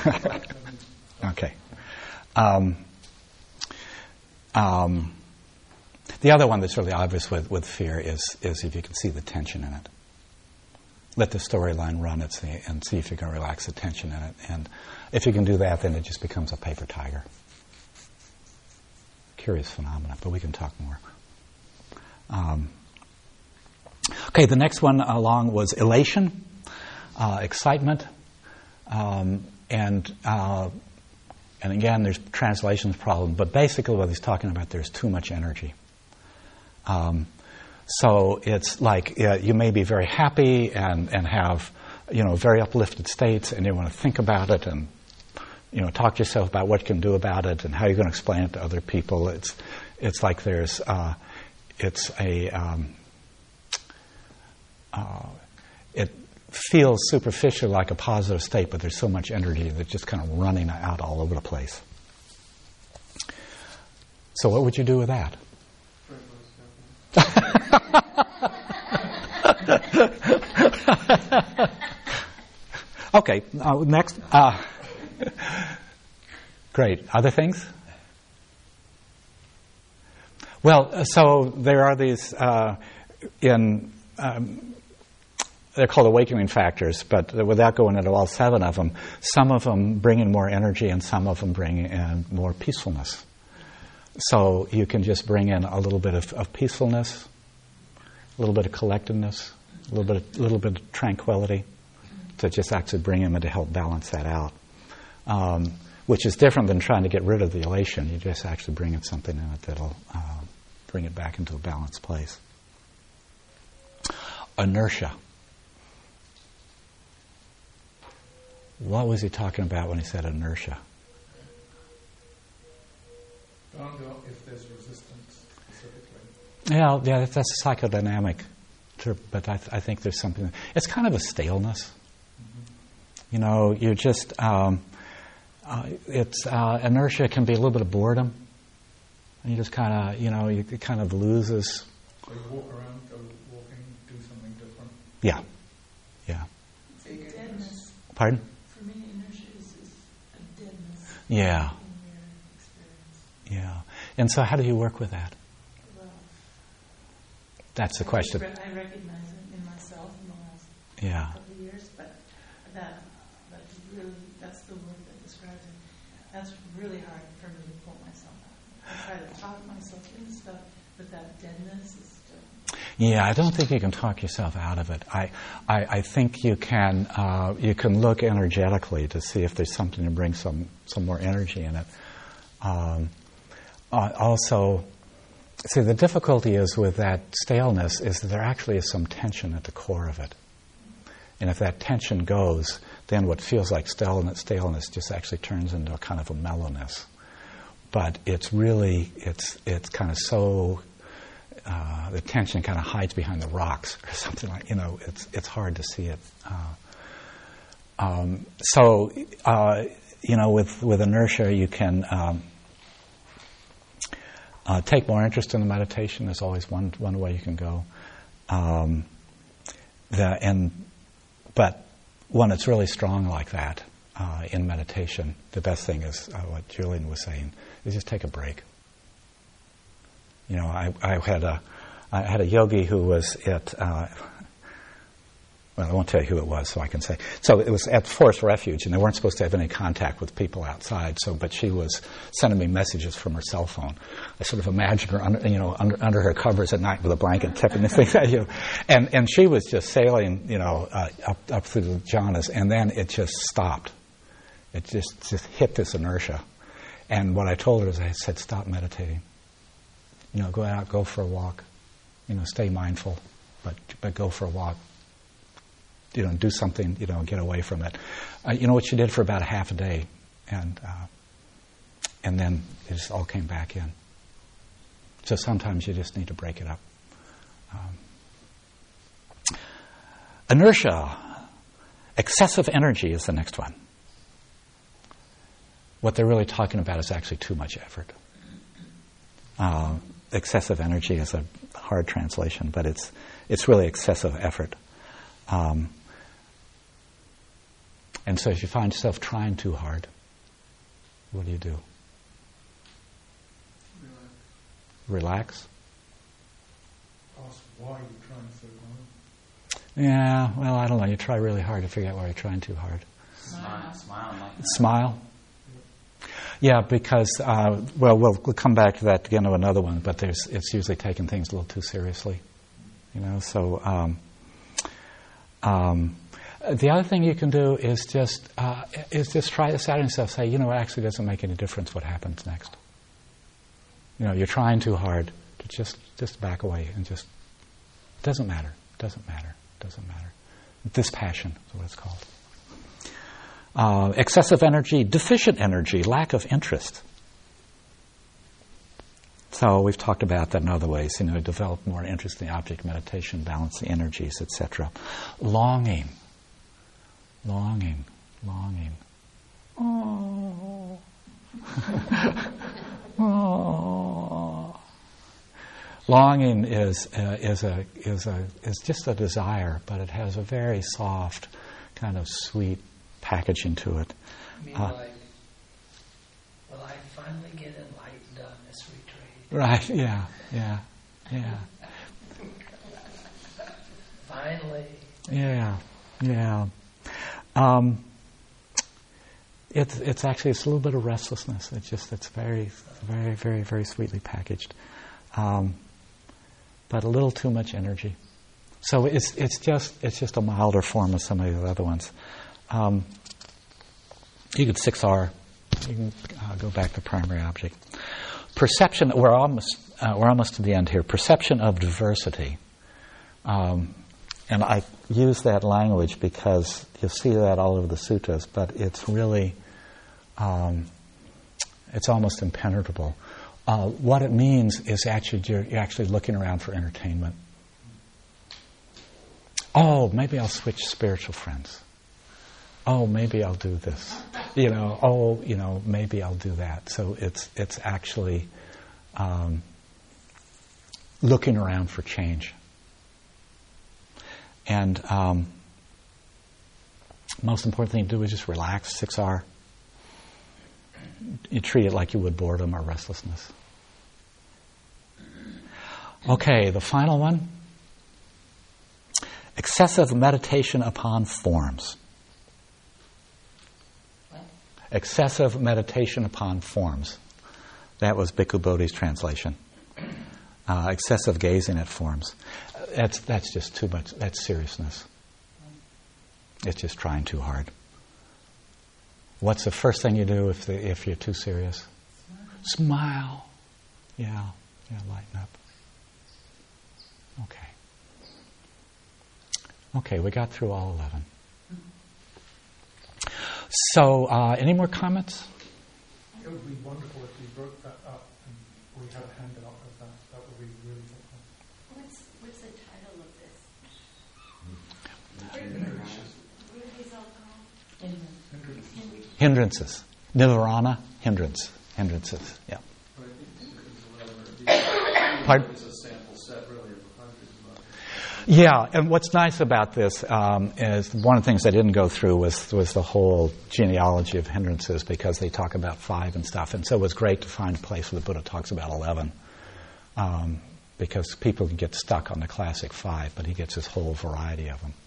Okay. Um, um, the other one that's really obvious with, with fear is, is if you can see the tension in it. Let the storyline run and see, and see if you can relax the tension in it. And if you can do that, then it just becomes a paper tiger. Curious phenomenon, but we can talk more. Um, okay, the next one along was elation, uh, excitement, um, and uh, And again, there's translations problem, but basically what he's talking about, there's too much energy. Um, so it's like uh, you may be very happy and, and have, you know, very uplifted states, and you want to think about it and, you know, talk to yourself about what you can do about it and how you're going to explain it to other people. It's it's like there's uh, it's a um, uh, it feels superficially like a positive state, but there's so much energy that's just kind of running out all over the place. So what would you do with that? Okay, uh, next. Uh, great. Other things? Well, so there are these uh, in. Um, they're called awakening factors, but without going into all seven of them, some of them bring in more energy and some of them bring in more peacefulness. So you can just bring in a little bit of, of peacefulness, a little bit of collectedness, a little bit, of, a little bit of tranquility, to just actually bring in and to help balance that out, um, which is different than trying to get rid of the elation. You just actually bring in something in it that'll uh, bring it back into a balanced place. Inertia. What was he talking about when he said inertia? Don't know if there's resistance specifically. Yeah, yeah, that's, that's psychodynamic, but I, th- I think there's something. It's kind of a staleness. Mm-hmm. You know, you just um, uh, it's uh, inertia can be a little bit of boredom, and you just kind of, you know, you, it kind of loses. So you walk around, go walking, do something different. Yeah, yeah. Deadness. Pardon? For me, inertia is, is a deadness. Yeah. In your experience. Yeah. And so how do you work with that? Well, That's the I question. re- I recognize it in myself in the last Yeah. couple of years, but that that's really that's the word that describes it. That's really hard for me to pull myself out. I try to talk myself into stuff, but that deadness is still. Yeah, I don't think you can talk yourself out of it. I, I, I think you can uh, you can look energetically to see if there's something to bring some, some more energy in it. Um, uh, also, see, the difficulty is with that staleness is that there actually is some tension at the core of it. And if that tension goes, then what feels like staleness, staleness just actually turns into a kind of a mellowness. But it's really, it's it's kind of so... Uh, the tension kind of hides behind the rocks or something like, you know, it's it's hard to see it. Uh, um, so, uh, you know, with, with inertia, you can um, uh, take more interest in the meditation. There's always one one way you can go. Um, the, and but when it's really strong like that uh, in meditation, the best thing is uh, what Julian was saying, is just take a break. You know, I, I had a I had a yogi who was at uh, well, I won't tell you who it was, so I can say. So it was at Forest Refuge, and they weren't supposed to have any contact with people outside. So, but she was sending me messages from her cell phone. I sort of imagined her, under, you know, under, under her covers at night with a blanket, tipping the things at you, and and she was just sailing, you know, uh, up up through the jhanas, and then it just stopped. It just just hit this inertia, and what I told her is, I said, stop meditating. You know, go out, go for a walk. You know, stay mindful, but but go for a walk. You know, do something. You know, get away from it. Uh, you know what she did for about a half a day, and uh, and then it just all came back in. So sometimes you just need to break it up. Um, inertia, excessive energy is the next one. What they're really talking about is actually too much effort. Uh, excessive energy is a hard translation, but it's it's really excessive effort. Um, and so if you find yourself trying too hard, what do you do? Relax? Ask why you're trying so hard. Yeah, well, I don't know. You try really hard to figure out why you're trying too hard. Smile, smile, like that. Smile? Yeah, because, uh, well, well, we'll come back to that again to another one, but there's, it's usually taking things a little too seriously. You know, so um, um, the other thing you can do is just uh, is just try this out on yourself. Say, you know, it actually doesn't make any difference what happens next. You know, you're trying too hard to just just back away and just it doesn't matter. Doesn't matter. Doesn't matter. Dispassion is what it's called. Uh, excessive energy, deficient energy, lack of interest. So we've talked about that in other ways. You know, develop more interest in the object meditation, balance the energies, et cetera. Longing, longing, longing. Oh, oh. Longing is uh, is a is a is just a desire, but it has a very soft, kind of sweet packaging to it. I mean, Uh, like, will I finally get enlightened on this retreat? Right, yeah, yeah, yeah. Finally. Yeah, yeah. Um, it's it's actually it's a little bit of restlessness. It's just it's very, very, very, very sweetly packaged, um, but a little too much energy. So it's it's just it's just a milder form of some of the other ones. Um, you could six R. You can uh, go back to primary object. Perception. We're almost uh, we're almost to the end here. Perception of diversity. Um, and I use that language because you'll see that all over the suttas, but it's really um, it's almost impenetrable. Uh, what it means is actually you're, you're actually looking around for entertainment. Oh, maybe I'll switch spiritual friends. Oh, maybe I'll do this. You know, oh, you know, maybe I'll do that. So it's it's actually um, looking around for change. And um, most important thing to do is just relax, six R. You treat it like you would boredom or restlessness. Okay, the final one. Excessive meditation upon forms. What? Excessive meditation upon forms. That was Bhikkhu Bodhi's translation. Uh, excessive gazing at forms. That's that's just too much. That's seriousness. It's just trying too hard. What's the first thing you do if the, if you're too serious? Smile. Smile. Yeah, yeah, lighten up. Okay. Okay, we got through all eleven. So, uh, any more comments? It would be wonderful if you broke that up and we had a handout of that. That would be really helpful. What's what's the title of this? Hindrances. What are these all called? Hindrances. Hindrances. Nivarana, hindrance. Hindrances, yeah. Pardon? It's a sample set, really, of hundreds of others. Yeah, and what's nice about this um, is one of the things I didn't go through was was the whole genealogy of hindrances because they talk about five and stuff, and so it was great to find a place where the Buddha talks about eleven, um, because people can get stuck on the classic five, but he gets this whole variety of them.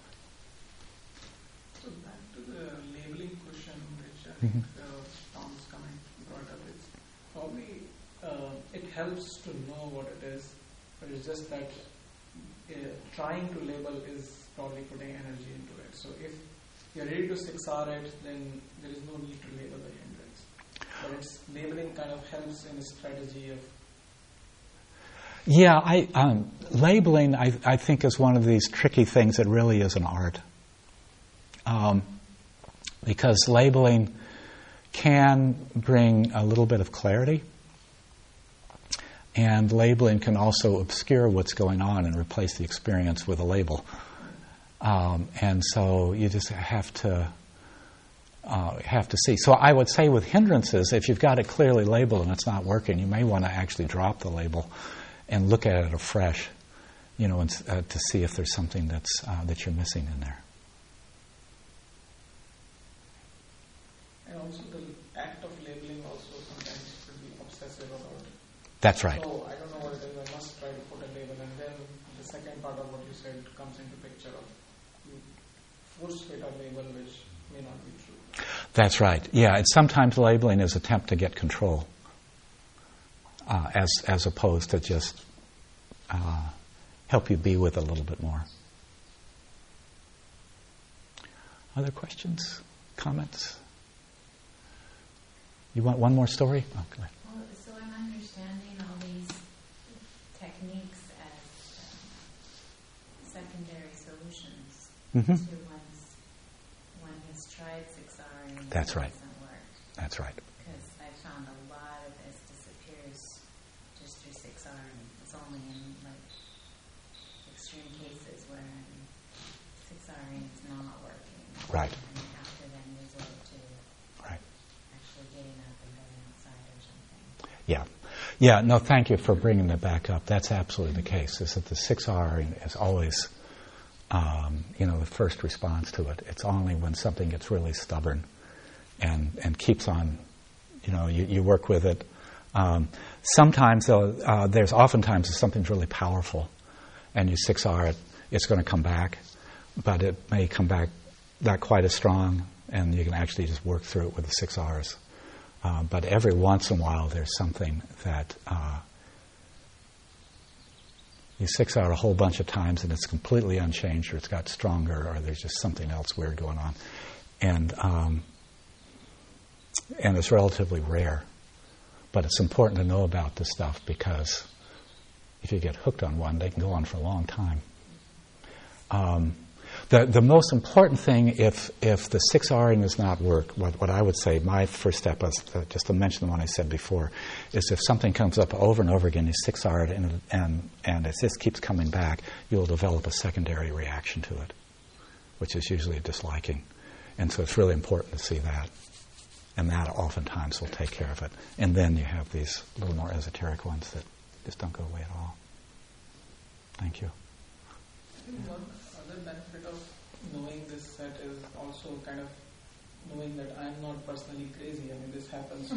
So back to the labeling question, which I think Mhm. uh, Tom's comment brought up, it's probably uh, it helps to know what it is, but it's just that uh, trying to label is probably putting energy into it. So if you're ready to six R it, then there is no need to label the hindrance. But it's labeling kind of helps in the strategy of Yeah, I um, labeling I, I think is one of these tricky things that really is an art, um, because labeling can bring a little bit of clarity, and labeling can also obscure what's going on and replace the experience with a label. Um, and so you just have to uh, have to see. So I would say with hindrances, if you've got it clearly labeled and it's not working, you may want to actually drop the label and look at it afresh, you know, and, uh, to see if there's something that's uh, that you're missing in there. and also the act of labeling also sometimes could be obsessive about it. That's right. So I don't know what it is. I must try to put a label, and then the second part of what you said comes into picture of you force fit a label which may not be true. That's right. Yeah, and sometimes labeling is an attempt to get control, uh, as as opposed to just uh, help you be with it a little bit more. Other questions? Comments? You want one more story? Oh, go ahead. Well, so I'm understanding all these techniques as um, secondary solutions Mm-hmm. to one's one who's tried six R and That's it right. hasn't worked. That's right. Because I found a lot of this disappears just through six R, and it's only in like extreme cases where six R is not working. Right. And you have to then resort to Right. actually getting up and going outside or something. Yeah. Yeah, no, thank you for bringing it back up. That's absolutely the case, is that the six R is always, um, you know, the first response to it. It's only when something gets really stubborn and, and keeps on, you know, you, you work with it. Um, sometimes, though, uh, there's oftentimes if something's really powerful and you six R it, it's going to come back, but it may come back not quite as strong, and you can actually just work through it with the six R's. Uh, but every once in a while, there's something that uh, you six R a whole bunch of times, and it's completely unchanged, or it's got stronger, or there's just something else weird going on, and um, and it's relatively rare. But it's important to know about this stuff, because if you get hooked on one, they can go on for a long time. Um, The the most important thing, if if the six R-ing does not work, what, what I would say, my first step is, uh, just to mention the one I said before, is if something comes up over and over again, you six R it, and, and, and it just keeps coming back, you'll develop a secondary reaction to it, which is usually a disliking. And so it's really important to see that. And that oftentimes will take care of it. And then you have these little more esoteric ones that just don't go away at all. Thank you. I think one other benefit of knowing this set is also kind of knowing that I'm not personally crazy. I mean, this happens to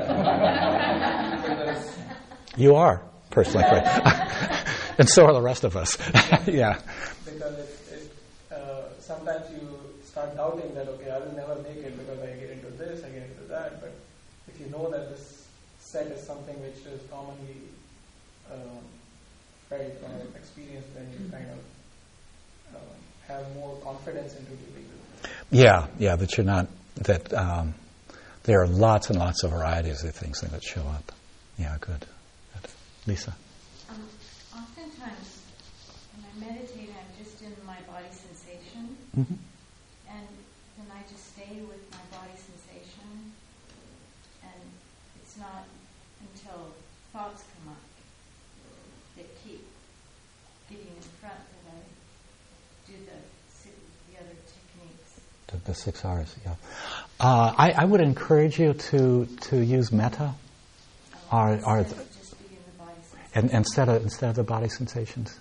because You are personally crazy. And so are the rest of us. Yeah. because it, it, uh, sometimes you start doubting that, okay, I will never make it because I get into this, I get into that. But if you know that this set is something which is commonly um, felt or experienced, then you kind of uh, have more confidence into dealing with it. Yeah, yeah, that you're not, that um, there are lots and lots of varieties of things that show up. Yeah, good. good. Lisa? Um, oftentimes, when I meditate, I'm just in my body sensation, Mm-hmm. and then I just stay with my body sensation, and it's not until thoughts come up that keep getting in front that I do the the other techniques. The, the six R's, yeah. Uh, I, I would encourage you to, to use metta, Um, or, or instead of just being the body sensation. and, instead of instead of the body sensations.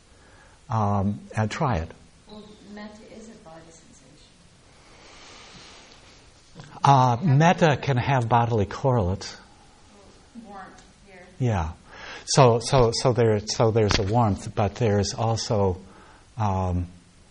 Um, and try it. Well, metta is a body sensation. Uh, metta can have bodily correlates. Warmth here. Yeah. So so so there so there's a warmth, but there's also um,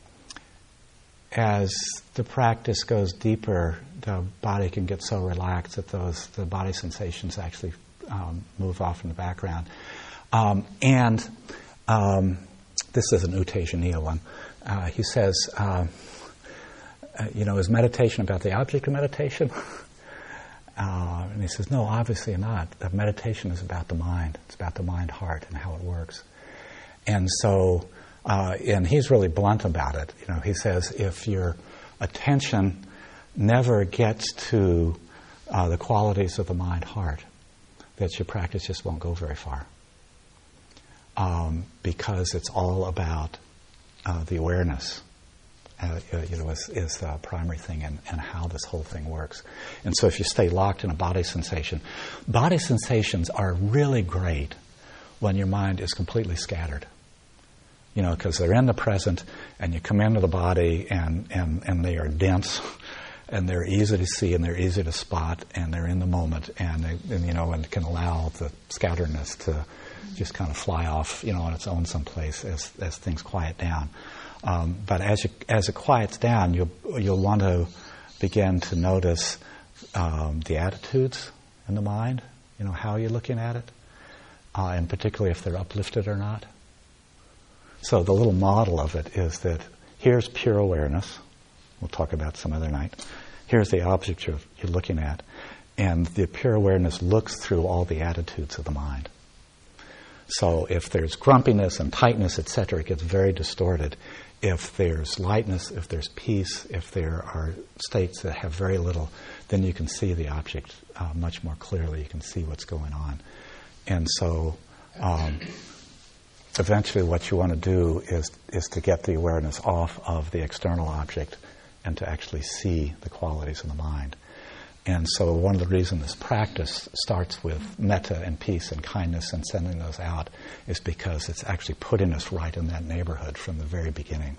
as the practice goes deeper, the body can get so relaxed that those the body sensations actually um, move off in the background. Um, and um, this is an U Tejaniya one. Uh, he says, uh, uh, you know, is meditation about the object of meditation? Uh, and he says, no, obviously not. That meditation is about the mind. It's about the mind-heart and how it works. And so, uh, and he's really blunt about it. You know, he says, if your attention never gets to uh, the qualities of the mind-heart, that your practice just won't go very far. Um, because it's all about uh, the awareness. Uh, you know, is, is the primary thing, and, and how this whole thing works. And so if you stay locked in a body sensation, body sensations are really great when your mind is completely scattered. You know, because they're in the present, and you come into the body, and, and, and they are dense, and they're easy to see, and they're easy to spot, and they're in the moment, and, they, and you know, and can allow the scatteredness to just kind of fly off, you know, on its own someplace as, as things quiet down. Um, but as you, as it quiets down, you'll you'll want to begin to notice um, the attitudes in the mind. You know, how you're looking at it, uh, and particularly if they're uplifted or not. So the little model of it is that here's pure awareness, we'll talk about some other night. Here's the object you're, you're looking at. And the pure awareness looks through all the attitudes of the mind. So if there's grumpiness and tightness, et cetera, it gets very distorted. If there's lightness, if there's peace, if there are states that have very little, then you can see the object uh, much more clearly. You can see what's going on. And so um, eventually what you want to do is, is to get the awareness off of the external object and to actually see the qualities in the mind. And so one of the reasons this practice starts with metta and peace and kindness and sending those out is because it's actually putting us right in that neighborhood from the very beginning.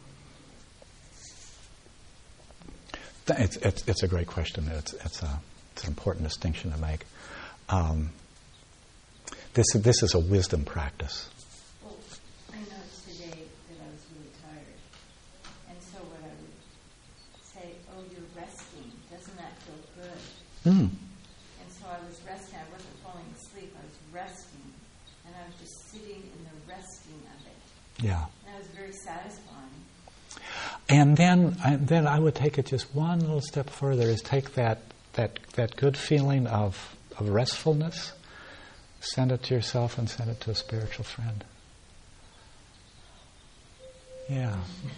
It's, it's, it's a great question. It's, it's, a, it's an important distinction to make. Um, this, this is a wisdom practice. Well, I noticed today that I was really tired. And so what I would say, oh, you're resting. Doesn't that feel good? Mm. And so I was resting. I wasn't falling asleep. I was resting. And I was just sitting in the resting of it. Yeah. And that was very satisfying. And then, I, then I would take it just one little step further: is take that that that good feeling of of restfulness, send it to yourself, and send it to a spiritual friend. Yeah.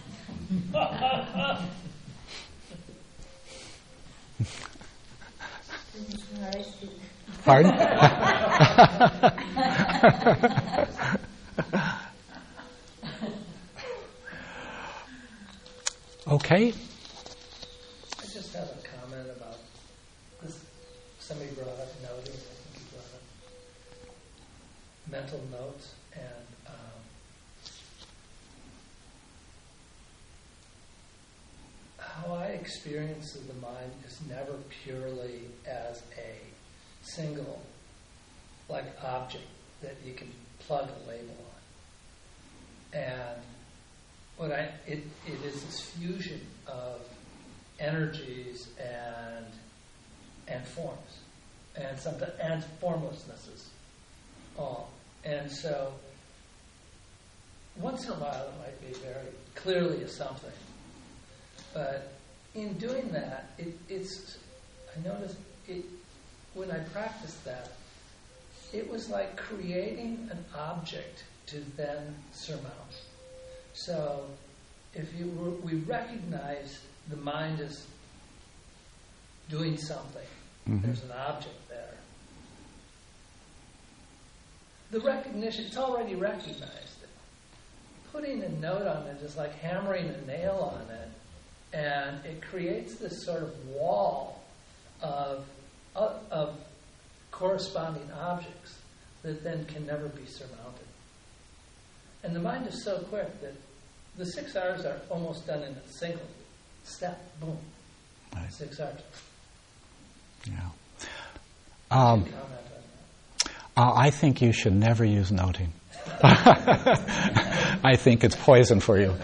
Pardon? Okay. I just have a comment about this. Somebody brought up noting. I think you brought up mental notes, and um, how I experience the mind is never purely as a single, like, object that you can plug a label on. And what I it, it is this fusion of energies and and forms and something and formlessnesses all. And so once in a while it might be very clearly a something. But in doing that, it, it's I noticed it when I practiced that, it was like creating an object to then surmount. So, if you we recognize the mind is doing something, mm-hmm. There's an object there. The recognition, it's already recognized. Putting a note on it is like hammering a nail on it, and it creates this sort of wall of of, of corresponding objects that then can never be surmounted. And the mind is so quick that the six hours are almost done in a single step. Boom. Right. Six hours. Yeah. Um, uh, I think you should never use noting. I think it's poison for you.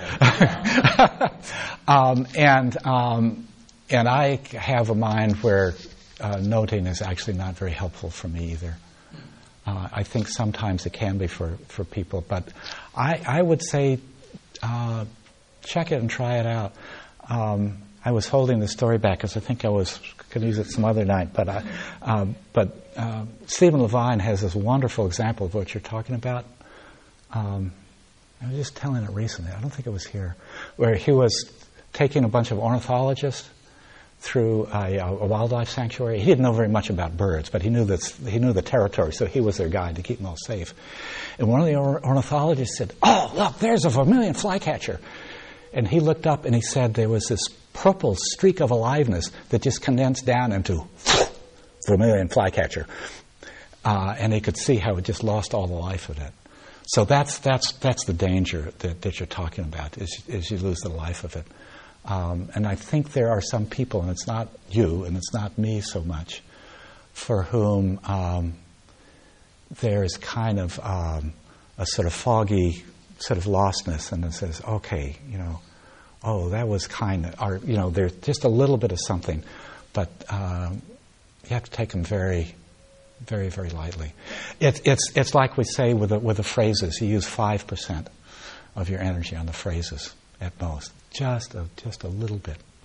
um, and um, and I have a mind where uh, noting is actually not very helpful for me either. Uh, I think sometimes it can be for, for people, but I, I would say uh, check it and try it out. Um, I was holding the story back because I think I was going to use it some other night, but I, uh, but uh, Stephen Levine has this wonderful example of what you're talking about. Um, I was just telling it recently. I don't think it was here, where he was taking a bunch of ornithologists through a, a wildlife sanctuary. He didn't know very much about birds, but he knew this, he knew the territory, so he was their guide to keep them all safe. And one of the or- ornithologists said, "Oh, look, there's a vermilion flycatcher." And he looked up and he said there was this purple streak of aliveness that just condensed down into vermilion flycatcher. Uh, and he could see how it just lost all the life of it. So that's that's that's the danger that, that you're talking about, is, is you lose the life of it. Um, and I think there are some people, and it's not you, and it's not me so much, for whom um, there is kind of um, a sort of foggy sort of lostness, and it says, okay, you know, oh, that was kind of, or, you know, there's just a little bit of something, but um, you have to take them very, very, very lightly. It, it's it's like we say with the, with the phrases, you use five percent of your energy on the phrases at most. Just a, just a little bit.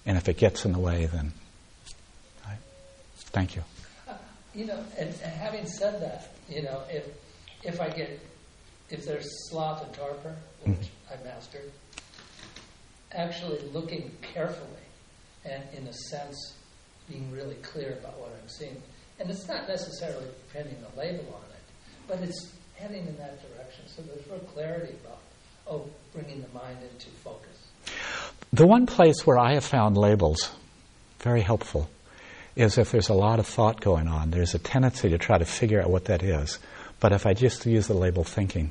And if it gets in the way, then, right? Thank you. Uh, you know, and, and having said that, you know, if if I get, if there's sloth and torpor, which mm-hmm. I mastered, actually looking carefully and, in a sense, being really clear about what I'm seeing. And it's not necessarily pinning a label on it, but it's heading in that direction. So there's real clarity about, oh, bringing the mind into focus. The one place where I have found labels very helpful is if there's a lot of thought going on. There's a tendency to try to figure out what that is. But if I just use the label thinking,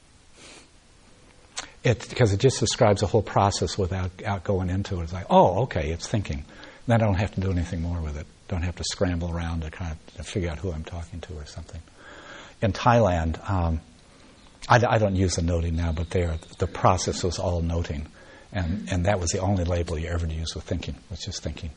it, because it just describes the whole process without, without going into it. It's like, oh, okay, it's thinking. Then I don't have to do anything more with it. Don't have to scramble around to kind of to figure out who I'm talking to or something. In Thailand, um, I, I don't use the noting now, but there the process was all noting. And, and that was the only label you ever used with thinking, was just thinking.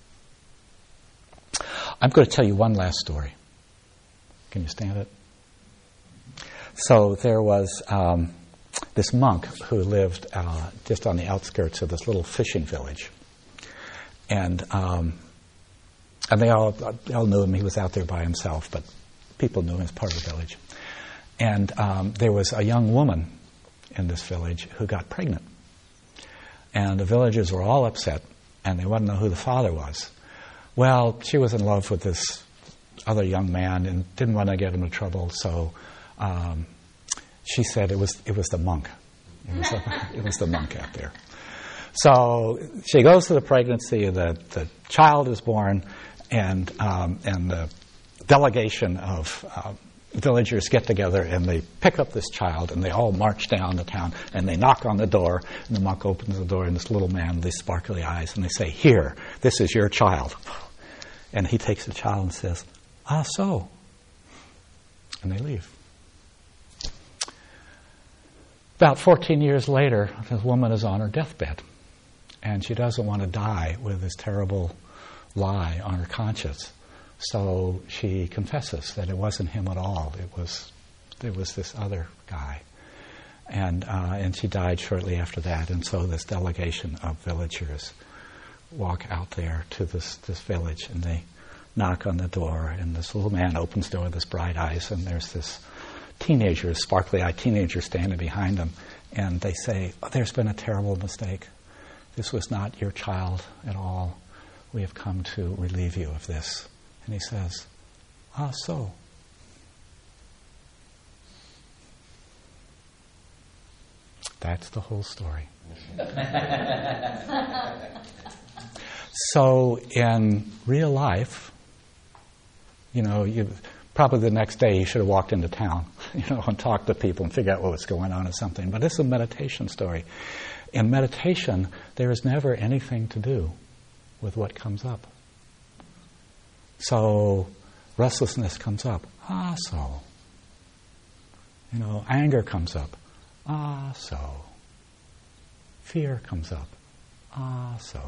I'm going to tell you one last story. Can you stand it? So there was um, this monk who lived uh, just on the outskirts of this little fishing village. And um, and they all, they all knew him. He was out there by himself, but people knew him as part of the village. And um, there was a young woman in this village who got pregnant. And the villagers were all upset, and they wanted to know who the father was. Well, she was in love with this other young man and didn't want to get him in trouble, so um, she said it was it was the monk. It was the, it was the monk out there. So she goes to the pregnancy, the, the child is born, and um, and the delegation of uh, villagers get together and they pick up this child and they all march down the town and they knock on the door, and the monk opens the door, and this little man with these sparkly eyes, and they say, "Here, this is your child." And he takes the child and says, "Ah, so." And they leave. About fourteen years later, this woman is on her deathbed. And she doesn't want to die with this terrible lie on her conscience. So she confesses that it wasn't him at all. It was it was this other guy. And uh, and she died shortly after that. And so this delegation of villagers walk out there to this, this village, and they knock on the door, and this little man opens the door with his bright eyes, and there's this teenager, sparkly-eyed teenager standing behind him, and they say, "Oh, there's been a terrible mistake. This was not your child at all. We have come to relieve you of this." And he says, "Ah, so." That's the whole story. So in real life, you know, you probably the next day you should have walked into town, you know, and talked to people and figure out what was going on or something. But this is a meditation story. In meditation, there is never anything to do with what comes up. So restlessness comes up. Ah, so. You know, anger comes up. Ah, so. Fear comes up. Ah, so.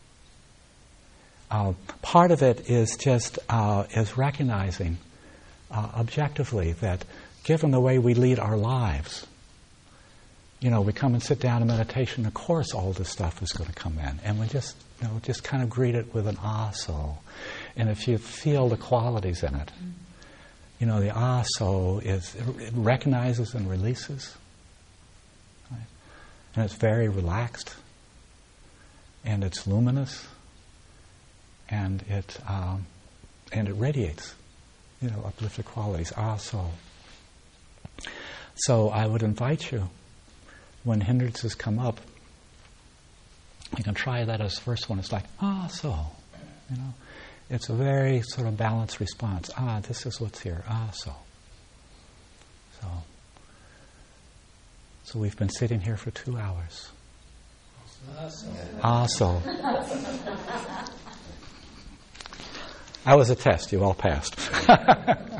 Uh, part of it is just uh, is recognizing uh, objectively that given the way we lead our lives, you know, we come and sit down in meditation, of course all this stuff is going to come in. And we just, you know, just kind of greet it with an ah, so. And if you feel the qualities in it, mm-hmm. you know, the ah, so is, it recognizes and releases. Right? And it's very relaxed. And it's luminous. And it, um, and it radiates, you know, uplifted qualities. Ah, so. So I would invite you, when hindrances come up, you can try that as the first one. It's like, ah, so, you know. It's a very sort of balanced response. Ah, this is what's here. Ah, so. So. So we've been sitting here for two hours. Ah, so. Ah, so. That was a test. You all passed.